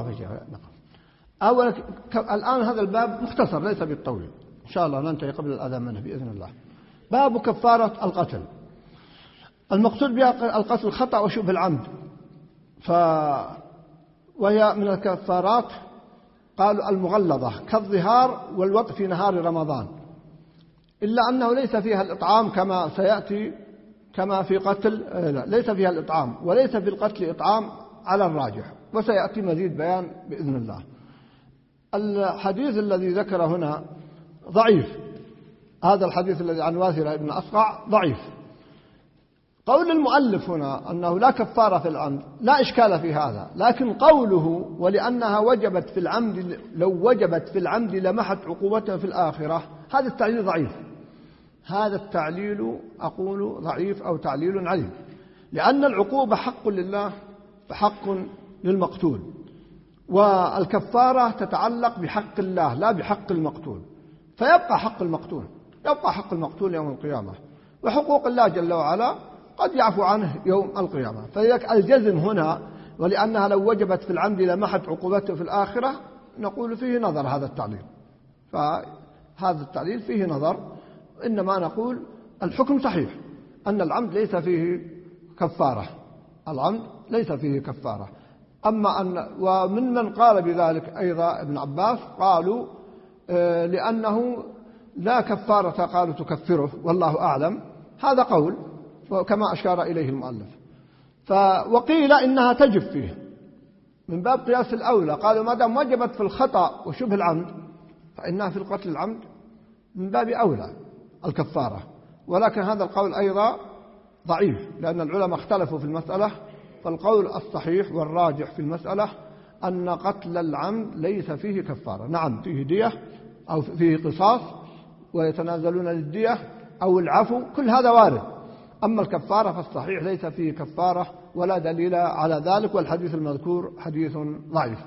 أولا الآن هذا الباب مختصر ليس بالطويل، إن شاء الله ننتهي قبل الأذان منه بإذن الله. باب كفارة القتل. المقصود بها القتل خطأ وشبه العمد، وهي من الكفارات قالوا المغلظة كالظهار والوطء في نهار رمضان، إلا أنه ليس فيها الإطعام كما سيأتي، كما في قتل ليس فيها الإطعام، وليس في القتل إطعام على الراجح، وسيأتي مزيد بيان بإذن الله. الحديث الذي ذكر هنا ضعيف، هذا الحديث الذي عن واثلة بن أسقع ضعيف. قول المؤلف هنا أنه لا كفارة في العمد لا إشكال في هذا، لكن قوله ولأنها وجبت في العمد، لو وجبت في العمد لمحت عقوبتها في الآخرة، هذا التعليل ضعيف، هذا التعليل أقول ضعيف أو تعليل عليم، لأن العقوبة حق لله فحق للمقتول، والكفارة تتعلق بحق الله لا بحق المقتول، فيبقى حق المقتول، يبقى حق المقتول يوم القيامة، وحقوق الله جل وعلا قد يعفو عنه يوم القيامة. فلذلك الجزم هنا ولأنها لو وجبت في العمد لمحت عقوبته في الآخرة نقول فيه نظر هذا التعليل، فهذا التعليل فيه نظر، إنما نقول الحكم صحيح أن العمد ليس فيه كفارة، العمد ليس فيه كفارة. أما أن ومن من قال بذلك أيضا ابن عباس قالوا لأنه لا كفارة قالوا تكفره والله أعلم، هذا قول كما أشار إليه المؤلف. وقيل إنها تجب فيه من باب قياس الأولى، قالوا ما دام وجبت في الخطأ وشبه العمد فإنها في القتل العمد من باب أولى الكفارة. ولكن هذا القول أيضا ضعيف لأن العلماء اختلفوا في المسألة، فالقول الصحيح والراجح في المسألة أن قتل العمد ليس فيه كفارة. نعم فيه دية أو فيه قصاص ويتنازلون للدية أو العفو، كل هذا وارد. أما الكفارة فالصحيح ليس فيه كفارة ولا دليل على ذلك، والحديث المذكور حديث ضعيف.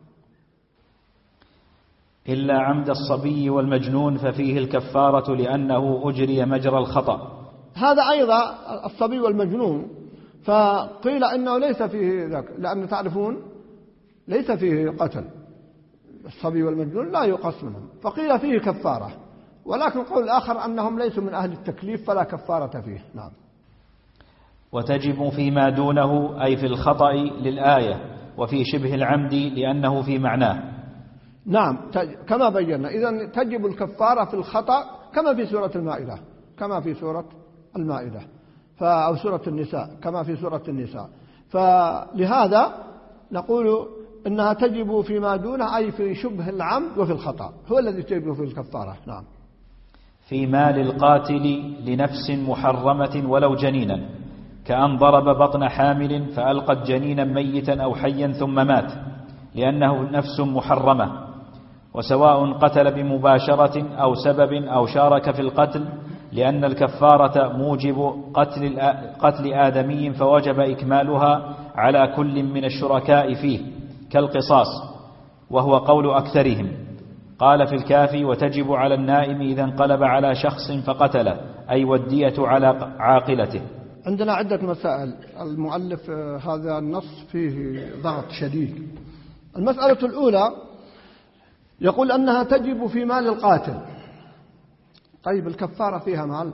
إلا عمد الصبي والمجنون ففيه الكفارة لأنه أجري مجرى الخطأ. هذا أيضا الصبي والمجنون فقيل إنه ليس فيه ذاك، لأن تعرفون ليس فيه قتل، الصبي والمجنون لا يقص منهم، فقيل فيه كفارة. ولكن القول الآخر أنهم ليسوا من أهل التكليف فلا كفارة فيه. نعم. وتجب فيما دونه أي في الخطأ للآية، وفي شبه العمد لأنه في معناه. نعم كما بينا، إذن تجب الكفارة في الخطأ كما في سورة المائدة، كما في سورة المائدة أو سورة النساء، كما في سورة النساء. فلهذا نقول إنها تجب فيما دونه أي في شبه العمد وفي الخطأ، هو الذي تجب في الكفارة. نعم. في مال القاتل لنفس محرمة ولو جنينا، كأن ضرب بطن حامل فألقت جنينا ميتا أو حيا ثم مات لأنه نفس محرمة. وسواء قتل بمباشرة أو سبب أو شارك في القتل، لأن الكفارة موجب قتل آدمي فوجب إكمالها على كل من الشركاء فيه كالقصاص، وهو قول أكثرهم. قال في الكافي: وتجب على النائم إذا انقلب على شخص فقتله، أي والدية على عاقلته. عندنا عدة مسائل، المؤلف هذا النص فيه ضغط شديد. المسألة الأولى يقول أنها تجب في مال القاتل. طيب الكفارة فيها مال؟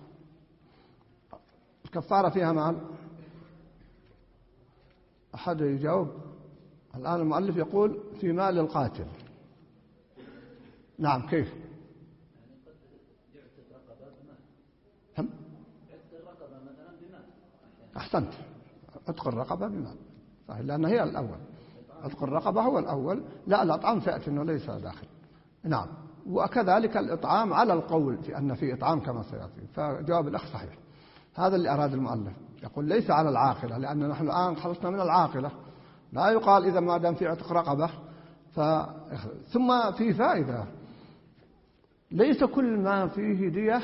الكفارة فيها مال؟ أحد يجاوب؟ الآن المؤلف يقول في مال القاتل. نعم كيف؟ أحسنت، عتق الرقبة بمال صحيح، لأن هي الأول، عتق الرقبة هو الأول. لا الأطعام سيأتي أنه ليس داخل. نعم. وكذلك الإطعام على القول في أن في إطعام كما سيأتي، فجواب الأخ صحيح. هذا اللي أراد المؤلف، يقول ليس على العاقلة، لأن نحن الآن خلصنا من العاقلة، لا يقال إذا ما دام في عتق رقبة ثم في فائدة، ليس كل ما فيه دية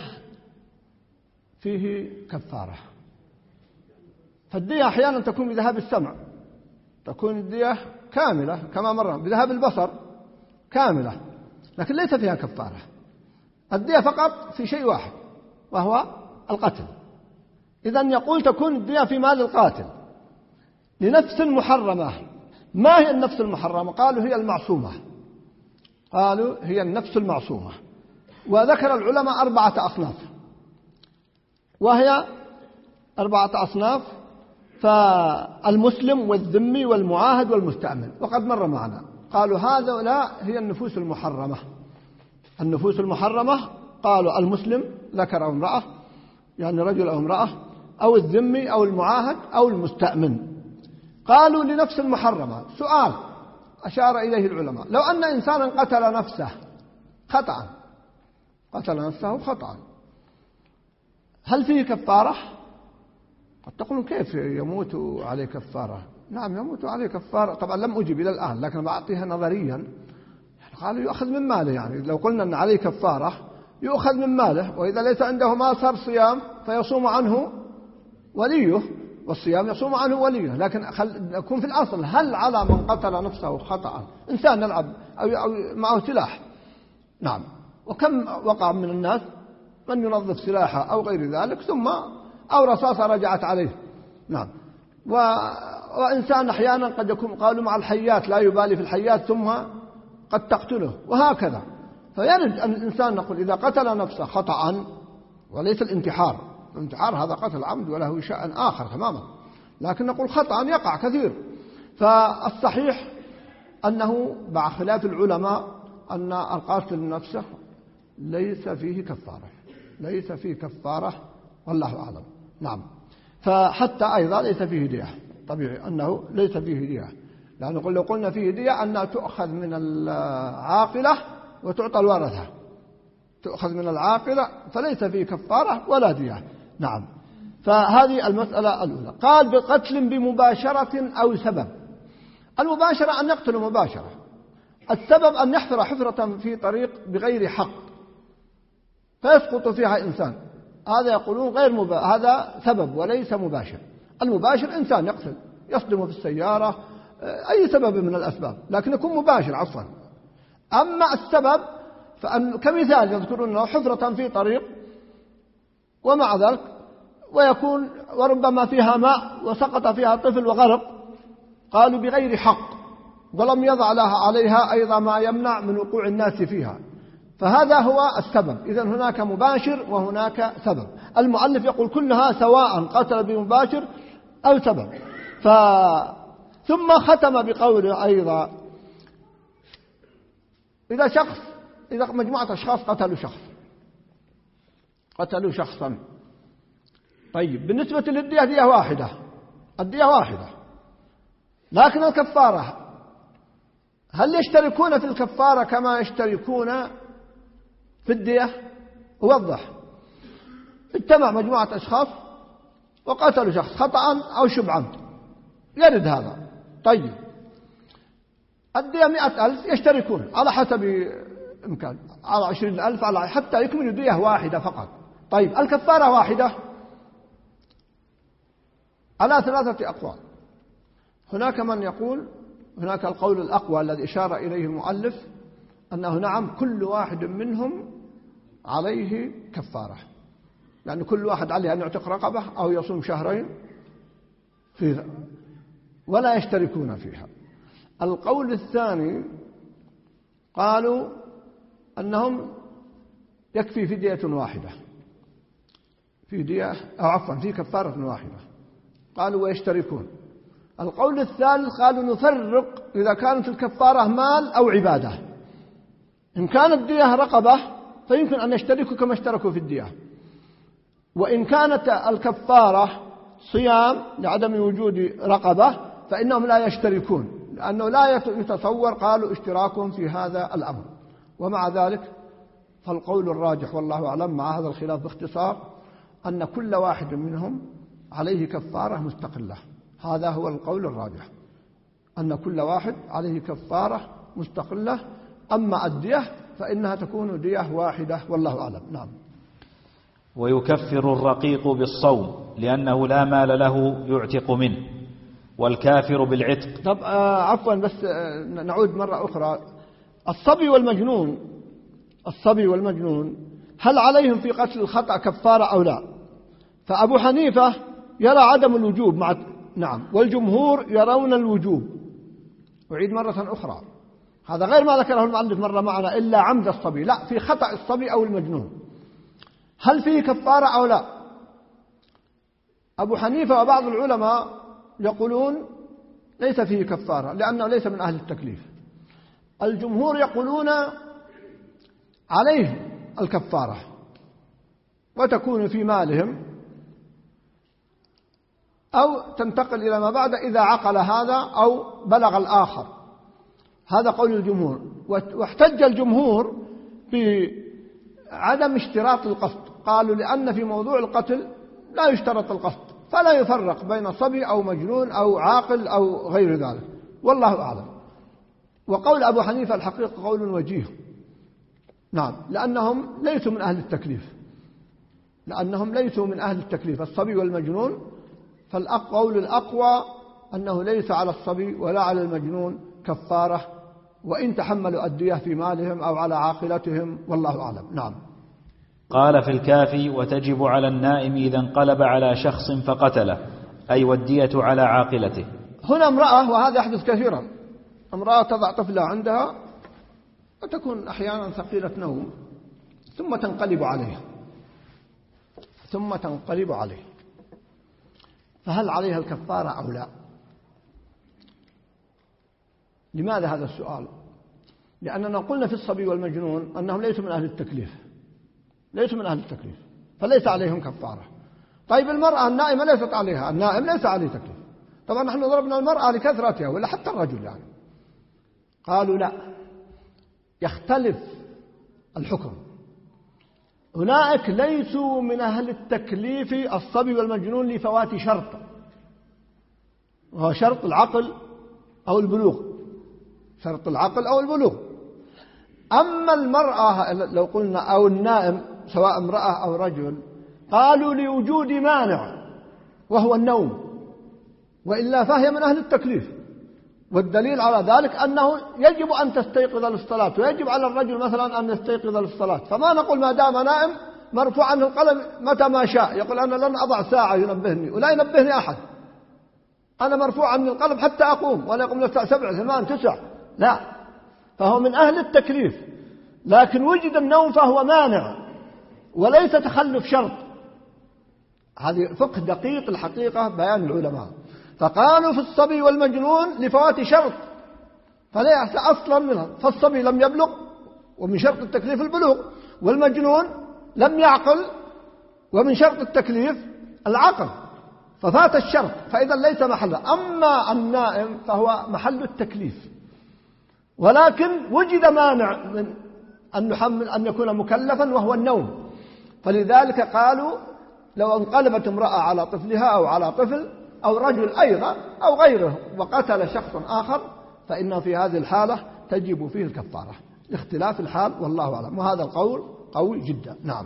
فيه كفارة. فالدية أحيانا تكون بذهاب السمع، تكون الدية كاملة كما مر، بذهاب البصر كاملة، لكن ليس فيها كفارة. الدية فقط في شيء واحد وهو القتل. إذن يقول تكون الدية في مال القاتل لنفس محرمة. ما هي النفس المحرمة؟ قالوا هي المعصومة، قالوا هي النفس المعصومة. وذكر العلماء 4 أصناف، وهي 4 أصناف: فالمسلم والذمي والمعاهد والمستأمن، وقد مر معنا. قالوا هؤلاء هي النفوس المحرمة. النفوس المحرمة قالوا المسلم ذكر أو امرأة، يعني رجل أو امرأة، أو الذمي أو المعاهد أو المستأمن. قالوا لنفس المحرمة. سؤال أشار إليه العلماء: لو أن إنسانا قتل نفسه خطأ، قتل نفسه خطأ، هل فيه كفارة؟ قد تقولون كيف يموت عليه كفارة؟ نعم يموت عليه كفارة. طبعا لم أجب إلى الآن، لكن بعطيها نظريا. قالوا يؤخذ من ماله، يعني لو قلنا أن عليه كفارة يؤخذ من ماله، وإذا ليس عنده ما صار صيام فيصوم عنه وليه، والصيام يصوم عنه وليه. لكن نكون في الأصل، هل على من قتل نفسه خطأ، إنسان نلعب أو معه سلاح، نعم، وكم وقع من الناس من ينظف سلاحه أو غير ذلك ثم أو رصاصة رجعت عليه، نعم. وإنسان أحيانا قد يكون، قالوا مع الحيات لا يبالي في الحيات ثم قد تقتله، وهكذا. فيرد أن الإنسان نقول إذا قتل نفسه خطأ، وليس الانتحار، الانتحار هذا قتل عمد وله شأن آخر تماما، لكن نقول خطأ يقع كثير. فالصحيح أنه مع خلاف العلماء أن القاتل نفسه ليس فيه كفارة، ليس فيه كفارة والله أعلم. نعم. فحتى أيضا ليس فيه دية، طبيعي أنه ليس فيه دية، لأنه لو قلنا فيه دية أنها تؤخذ من العاقلة وتعطى الورثة، تؤخذ من العاقلة، فليس فيه كفارة ولا دية. نعم. فهذه المسألة الأولى. قال بقتل بمباشرة أو سبب. المباشرة أن يقتل مباشرة، السبب أن يحفر حفرة في طريق بغير حق فيسقط فيها إنسان، هذا يقولون غير هذا سبب وليس مباشر. المباشر إنسان يقتل، يصدم في السيارة، أي سبب من الأسباب، لكن يكون مباشر عفوا. أما السبب فأن كمثال يذكرون له حفرة في طريق ومع ذلك ويكون وربما فيها ماء وسقط فيها طفل وغرق، قالوا بغير حق ولم يضع لها عليها أيضا ما يمنع من وقوع الناس فيها، فهذا هو السبب. إذن هناك مباشر وهناك سبب. المؤلف يقول كلها سواء قتل بمباشر أو سبب. ثم ختم بقوله أيضا إذا مجموعة أشخاص قتلوا شخصا، طيب بالنسبة للدية دية واحدة، الدية واحدة، لكن الكفارة هل يشتركون في الكفارة كما يشتركون في الدية؟ أوضح. اجتمع مجموعة أشخاص وقتلوا شخص خطأ أو شبه عمد، يرد هذا. طيب الدية 100,000 يشتركون على حسب إمكان، على 20,000 على حتى يكملوا دية واحدة فقط. طيب الكفارة واحدة على 3 أقوال. هناك من يقول، هناك القول الأقوى الذي إشار إليه المؤلف أنه نعم كل واحد منهم عليه كفارة، لأن كل واحد عليه أن يعتق رقبة أو يصوم شهرين فيها ولا يشتركون فيها. القول الثاني قالوا أنهم يكفي فدية واحدة، في كفارة واحدة، قالوا ويشتركون. القول الثالث قالوا نفرق إذا كانت الكفارة مال أو عبادة. إن كانت دية رقبة فيمكن أن يشتركوا كما اشتركوا في الدية، وإن كانت الكفارة صيام لعدم وجود رقبة فإنهم لا يشتركون، لأنه لا يتصور قالوا اشتراكهم في هذا الأمر. ومع ذلك فالقول الراجح والله أعلم مع هذا الخلاف باختصار أن كل واحد منهم عليه كفارة مستقلة. هذا هو القول الراجح، أن كل واحد عليه كفارة مستقلة. أما الدية فإنها تكون دية واحدة والله أعلم. نعم. ويكفر الرقيق بالصوم لأنه لا مال له يعتق منه، والكافر بالعتق. طب عفوا بس نعود مرة أخرى. الصبي والمجنون هل عليهم في قتل الخطأ كفارة أو لا؟ فأبو حنيفة يرى عدم الوجوب نعم، والجمهور يرون الوجوب. أعيد مرة أخرى، هذا غير ما ذكره المؤلف مرة معنا إلا عمد الصبي، لا، في خطأ الصبي أو المجنون هل فيه كفارة أو لا؟ أبو حنيفة وبعض العلماء يقولون ليس فيه كفارة لأنه ليس من أهل التكليف. الجمهور يقولون عليه الكفارة وتكون في مالهم أو تنتقل إلى ما بعد إذا عقل هذا أو بلغ الآخر. هذا قول الجمهور. واحتج الجمهور بعدم اشتراط القصد، قالوا لأن في موضوع القتل لا يشترط القصد، فلا يفرق بين صبي أو مجنون أو عاقل أو غير ذلك والله أعلم. وقول أبو حنيفة الحقيقة قول وجيه، نعم، لأنهم ليسوا من أهل التكليف، الصبي والمجنون. فالقول الأقوى أنه ليس على الصبي ولا على المجنون كفارة، وإن تحملوا الدية في مالهم أو على عاقلتهم والله أعلم. نعم. قال في الكافي: وتجب على النائم إذا انقلب على شخص فقتله، أي والدية على عاقلته. هنا امرأة، وهذا يحدث كثيرا، امرأة تضع طفلها عندها وتكون أحيانا ثقيلة نوم ثم تنقلب عليه، فهل عليها الكفارة أو لا؟ لماذا هذا السؤال؟ لأننا قلنا في الصبي والمجنون أنهم ليسوا من أهل التكليف، ليسوا من أهل التكليف، فليس عليهم كفارة. طيب المرأة النائمة ليست عليها، النائم ليس عليه تكليف. طبعا نحن ضربنا المرأة لكثرتها ولا حتى الرجل يعني. قالوا لا، يختلف الحكم. أولئك ليسوا من أهل التكليف الصبي والمجنون لفوات شرط، وهو شرط العقل أو البلوغ، شرط العقل أو البلوغ. أما المرأة لو قلنا أو النائم سواء امرأة أو رجل، قالوا لوجود مانع وهو النوم، وإلا فهي من أهل التكليف. والدليل على ذلك أنه يجب أن تستيقظ للصلاة، ويجب على الرجل مثلا أن يستيقظ للصلاة. فما نقول ما دام نائم مرفوع عنه القلم متى ما شاء، يقول أنا لن أضع ساعة ينبهني ولا ينبهني أحد، أنا مرفوع عني القلم حتى أقوم، ولا يقوم للساعة 7 8 9، لا، فهو من أهل التكليف. لكن وجد النوم فهو مانع وليس تخلف شرط. هذه فقه دقيق الحقيقة بيان العلماء. فقالوا في الصبي والمجنون لفوات شرط، فليس أصلا منها. فالصبي لم يبلغ ومن شرط التكليف البلوغ، والمجنون لم يعقل ومن شرط التكليف العقل، ففات الشرط، فإذا ليس محله. أما النائم فهو محل التكليف، ولكن وجد مانع من أن يكون مكلفا وهو النوم. فلذلك قالوا لو انقلبت امرأة على طفلها أو على طفل أو رجل أيضا أو غيره وقتل شخص آخر، فإن في هذه الحالة تجب فيه الكفارة لاختلاف الحال، والله أعلم. وهذا القول قوي جدا. نعم.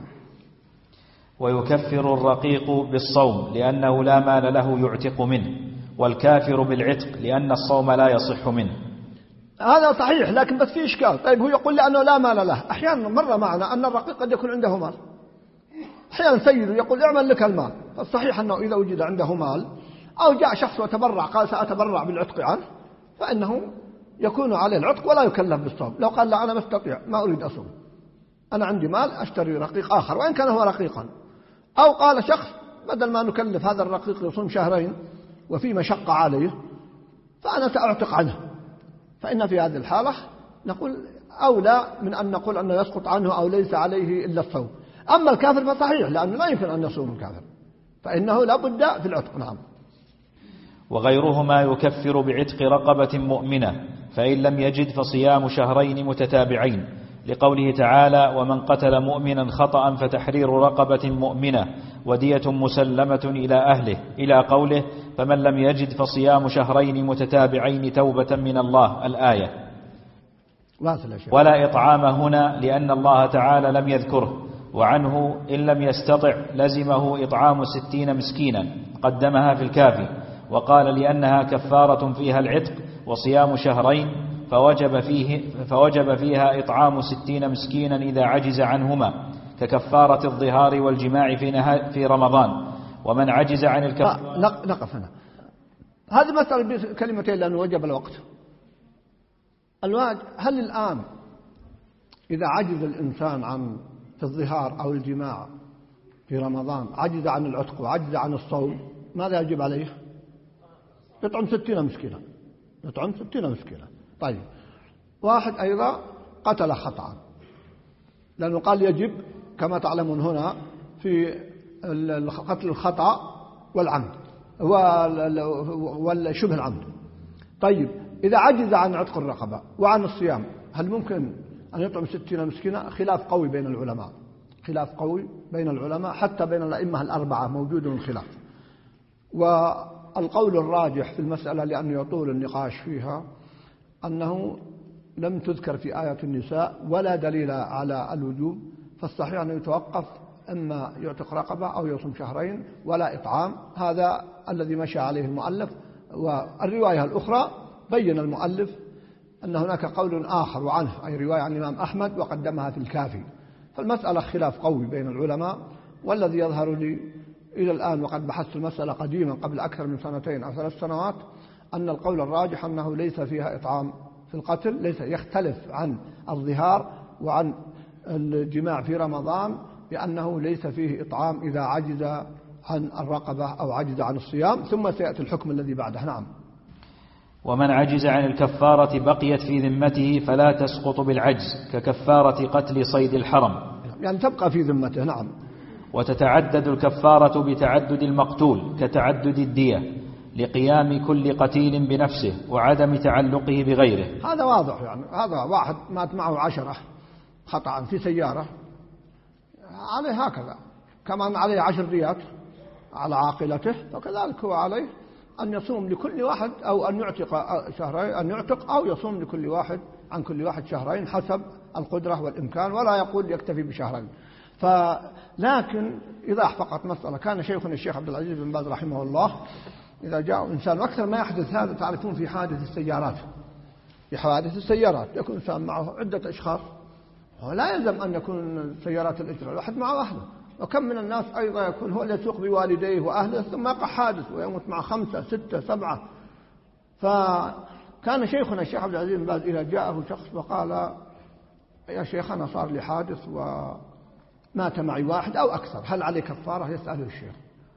ويكفر الرقيق بالصوم لأنه لا مال له يعتق منه، والكافر بالعتق لأن الصوم لا يصح منه. هذا صحيح، لكن بس في إشكال. طيب هو يقول لأنه لا مال له. أحيانا مر معنا أن الرقيق قد يكون عنده مال، أحيانا سيده يقول اعمل لك المال. فالصحيح أنه إذا وجد عنده مال أو جاء شخص وتبرع قال سأتبرع بالعتق عنه، فإنه يكون عليه العتق ولا يكلف بالصوم. لو قال لا أنا مستطيع ما أريد أصوم، أنا عندي مال أشتري رقيق آخر وإن كان هو رقيقا، أو قال شخص بدل ما نكلف هذا الرقيق يصوم شهرين وفي مشقة عليه فأنا سأعتق عنه، فإن في هذه الحالة نقول أولى من أن نقول أنه يسقط عنه أو ليس عليه إلا الصوم. أما الكافر فصحيح، لأنه لا يمكن أن يصوم الكافر، فإنه لا بد في العتق. نعم. وغيرهما يكفر بعتق رقبة مؤمنة، فإن لم يجد فصيام شهرين متتابعين، لقوله تعالى ومن قتل مؤمنا خطأ فتحرير رقبة مؤمنة ودية مسلمة إلى أهله، إلى قوله فمن لم يجد فصيام شهرين متتابعين توبة من الله، الآية. ولا إطعام هنا لأن الله تعالى لم يذكره، وعنه إن لم يستطع لزمه إطعام 60 مسكينا، قدمها في الكافي، وقال لأنها كفارة فيها العتق وصيام شهرين، فوجب فيها إطعام 60 مسكينا إذا عجز عنهما، ككفارة الظهار والجماع في رمضان. ومن عجز عن الكفارة نقف هنا. هذه مسألة بكلمتين لأنه وجب الوقت. هل الآن إذا عجز الإنسان عن في الظهار أو الجماع في رمضان، عجز عن العتق وعجز عن الصوم، ماذا يجب عليه؟ يطعم 60 مسكينا، يطعم 60 مسكينا. طيب واحد أيضا قتل خطأ، لأنه قال يجب كما تعلمون هنا في قتل الخطأ والعمد والشبه العمد. طيب إذا عجز عن عتق الرقبة وعن الصيام، هل ممكن أن يطعم 60 مسكينا؟ خلاف قوي بين العلماء، خلاف قوي بين العلماء، حتى بين الأئمة الأربعة موجود الخلاف. والقول الراجح في المسألة لأنه يطول النقاش فيها أنه لم تذكر في آية النساء ولا دليل على الوجوب، فالصحيح أنه يتوقف، إما يعتق رقبة أو يصوم شهرين ولا إطعام. هذا الذي مشى عليه المؤلف. والرواية الأخرى بين المؤلف أن هناك قول آخر وعنه، أي رواية عن الإمام أحمد وقدمها في الكافي. فالمسألة خلاف قوي بين العلماء، والذي يظهر لي إلى الآن وقد بحثت المسألة قديما قبل أكثر من 2 أو 3 سنوات، أن القول الراجح أنه ليس فيها إطعام في القتل، ليس يختلف عن الظهار وعن الجماع في رمضان، لأنه ليس فيه إطعام إذا عجز عن الرقبة أو عجز عن الصيام، ثم سيأتي الحكم الذي بعده. نعم. ومن عجز عن الكفارة بقيت في ذمته فلا تسقط بالعجز، ككفارة قتل صيد الحرم. يعني تبقى في ذمته. نعم. وتتعدد الكفارة بتعدد المقتول كتعدد الدية لقيام كل قتيل بنفسه وعدم تعلقه بغيره. هذا واضح، يعني هذا واحد مات معه 10 خطأ في سيارة، عليه هكذا، كمان عليه 10 ديات على عاقلته، فكذلك هو عليه أن يصوم لكل واحد، أو أن يعتق شهرين، أن يعتق أو يصوم لكل واحد عن كل واحد شهرين حسب القدرة والإمكان، ولا يقول يكتفي بشهرين. لكن إذا أحفقت مسألة، كان شيخنا الشيخ عبد العزيز بن باز رحمه الله إذا جاء إنسان، وأكثر ما يحدث هذا تعرفون في حادث السيارات، في حوادث السيارات يكون إنسان معه عدة أشخاص، ولا يلزم أن يكون سيارات الإجرة الواحد مع أهله، وكم من الناس أيضا يكون هو اللي يسوق بوالديه وأهله ثم يقع حادث ويموت مع 5 6 7. فكان شيخنا الشيخ عبد العزيز بن باز إذا جاءه شخص وقال يا شيخ أنا صار لي حادث ومات معي واحد أو أكثر، هل عليه كفارة؟ يسأله الشيخ.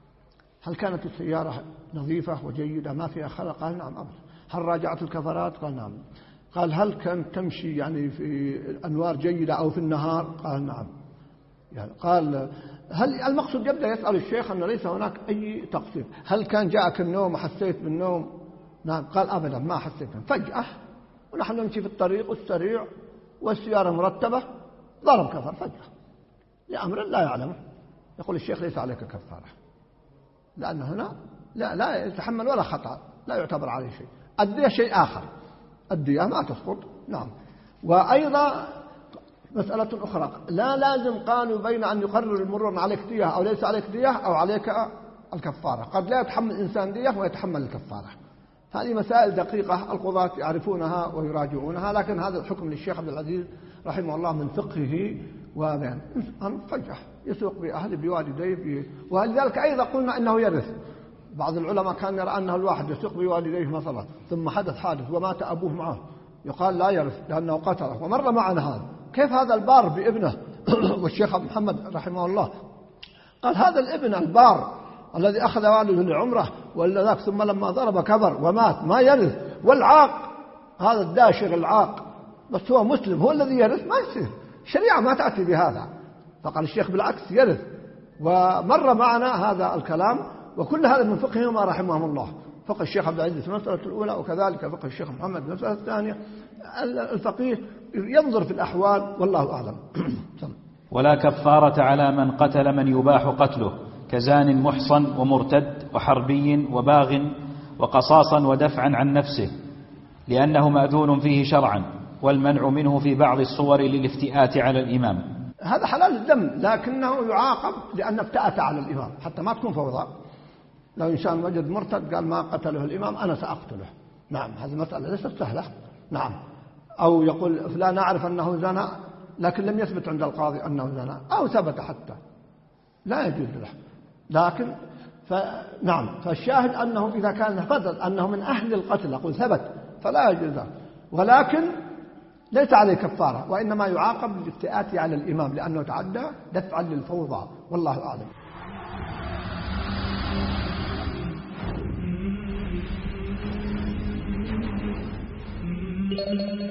هل كانت السيارة نظيفة وجيدة ما فيها خلق؟ قال نعم أبدا. هل راجعت الكفرات؟ قال نعم. قال هل كانت تمشي يعني في أنوار جيدة أو في النهار؟ قال نعم. يعني قال هل المقصود يبدأ يسأل الشيخ أن ليس هناك أي تقصير، هل كان جاءك النوم وحسيت بالنوم؟ نعم. قال أبدا ما حسيت. فجأة ونحن نمشي في الطريق السريع والسيارة مرتبة ضرب كفر فجأة لأمر لا يعلمه، يقول الشيخ ليس عليك كفارة، لأن هنا لا يتحمل ولا خطأ، لا يعتبر عليه شيء. الدية شيء آخر، الدية ما تسقط. نعم. وأيضا مسألة أخرى، لا لازم قالوا بين أن يقرر المرور عليك دية أو ليس عليك دية أو عليك الكفارة، قد لا يتحمل الإنسان دية ويتحمل الكفارة. هذه مسائل دقيقة القضاة يعرفونها ويراجعونها، لكن هذا الحكم للشيخ عبد العزيز رحمه الله من فقهه وبيان. فجأة يسوق بأهله بوالديه ولذلك أيضا قلنا إنه يرث. بعض العلماء كان يرى أنه الواحد يسوق بوالديه مثلا ثم حدث حادث ومات أبوه معه، يقال لا يرث لأنه قتله، ومر معنا هذا. كيف هذا البار بابنه؟ والشيخ محمد رحمه الله قال هذا الابن البار الذي أخذ والده لعمره ولا ذاك ثم لما ضرب كبر ومات ما يرث، والعاق هذا الداشر العاق بس هو مسلم هو الذي يرث، ما يصير، الشريعة ما تأتي بهذا. فقال الشيخ بالعكس يرث، ومر معنا هذا الكلام، وكل هذا من فقههما رحمهم الله، فقه الشيخ عبد العزيز في المسألة الأولى وكذلك فقه الشيخ محمد في المسألة الثانية. الفقيه ينظر في الأحوال والله أعلم. ولا كفارة على من قتل من يباح قتله كزان محصن ومرتد وحربي وباغ وقصاصا ودفعا عن نفسه، لأنه مأذون فيه شرعا، والمنع منه في بعض الصور للافتئات على الإمام. هذا حلال الدم لكنه يعاقب لأن افتأت على الإمام حتى ما تكون فوضى. لو إنسان وجد مرتد قال ما قتله الإمام أنا سأقتله، نعم هذه مسألة ليست سهلة. نعم. أو يقول فلان أعرف أنه زنى لكن لم يثبت عند القاضي أنه زنى، أو ثبت حتى لا يجوز له. لكن نعم، فالشاهد أنه إذا كان ثبت أنه من أهل القتل أقول ثبت فلا يجوز له، ولكن ليس عليه كفارة، وإنما يعاقب بالافتئات على الإمام لأنه تعدى دفعا للفوضى، والله أعلم.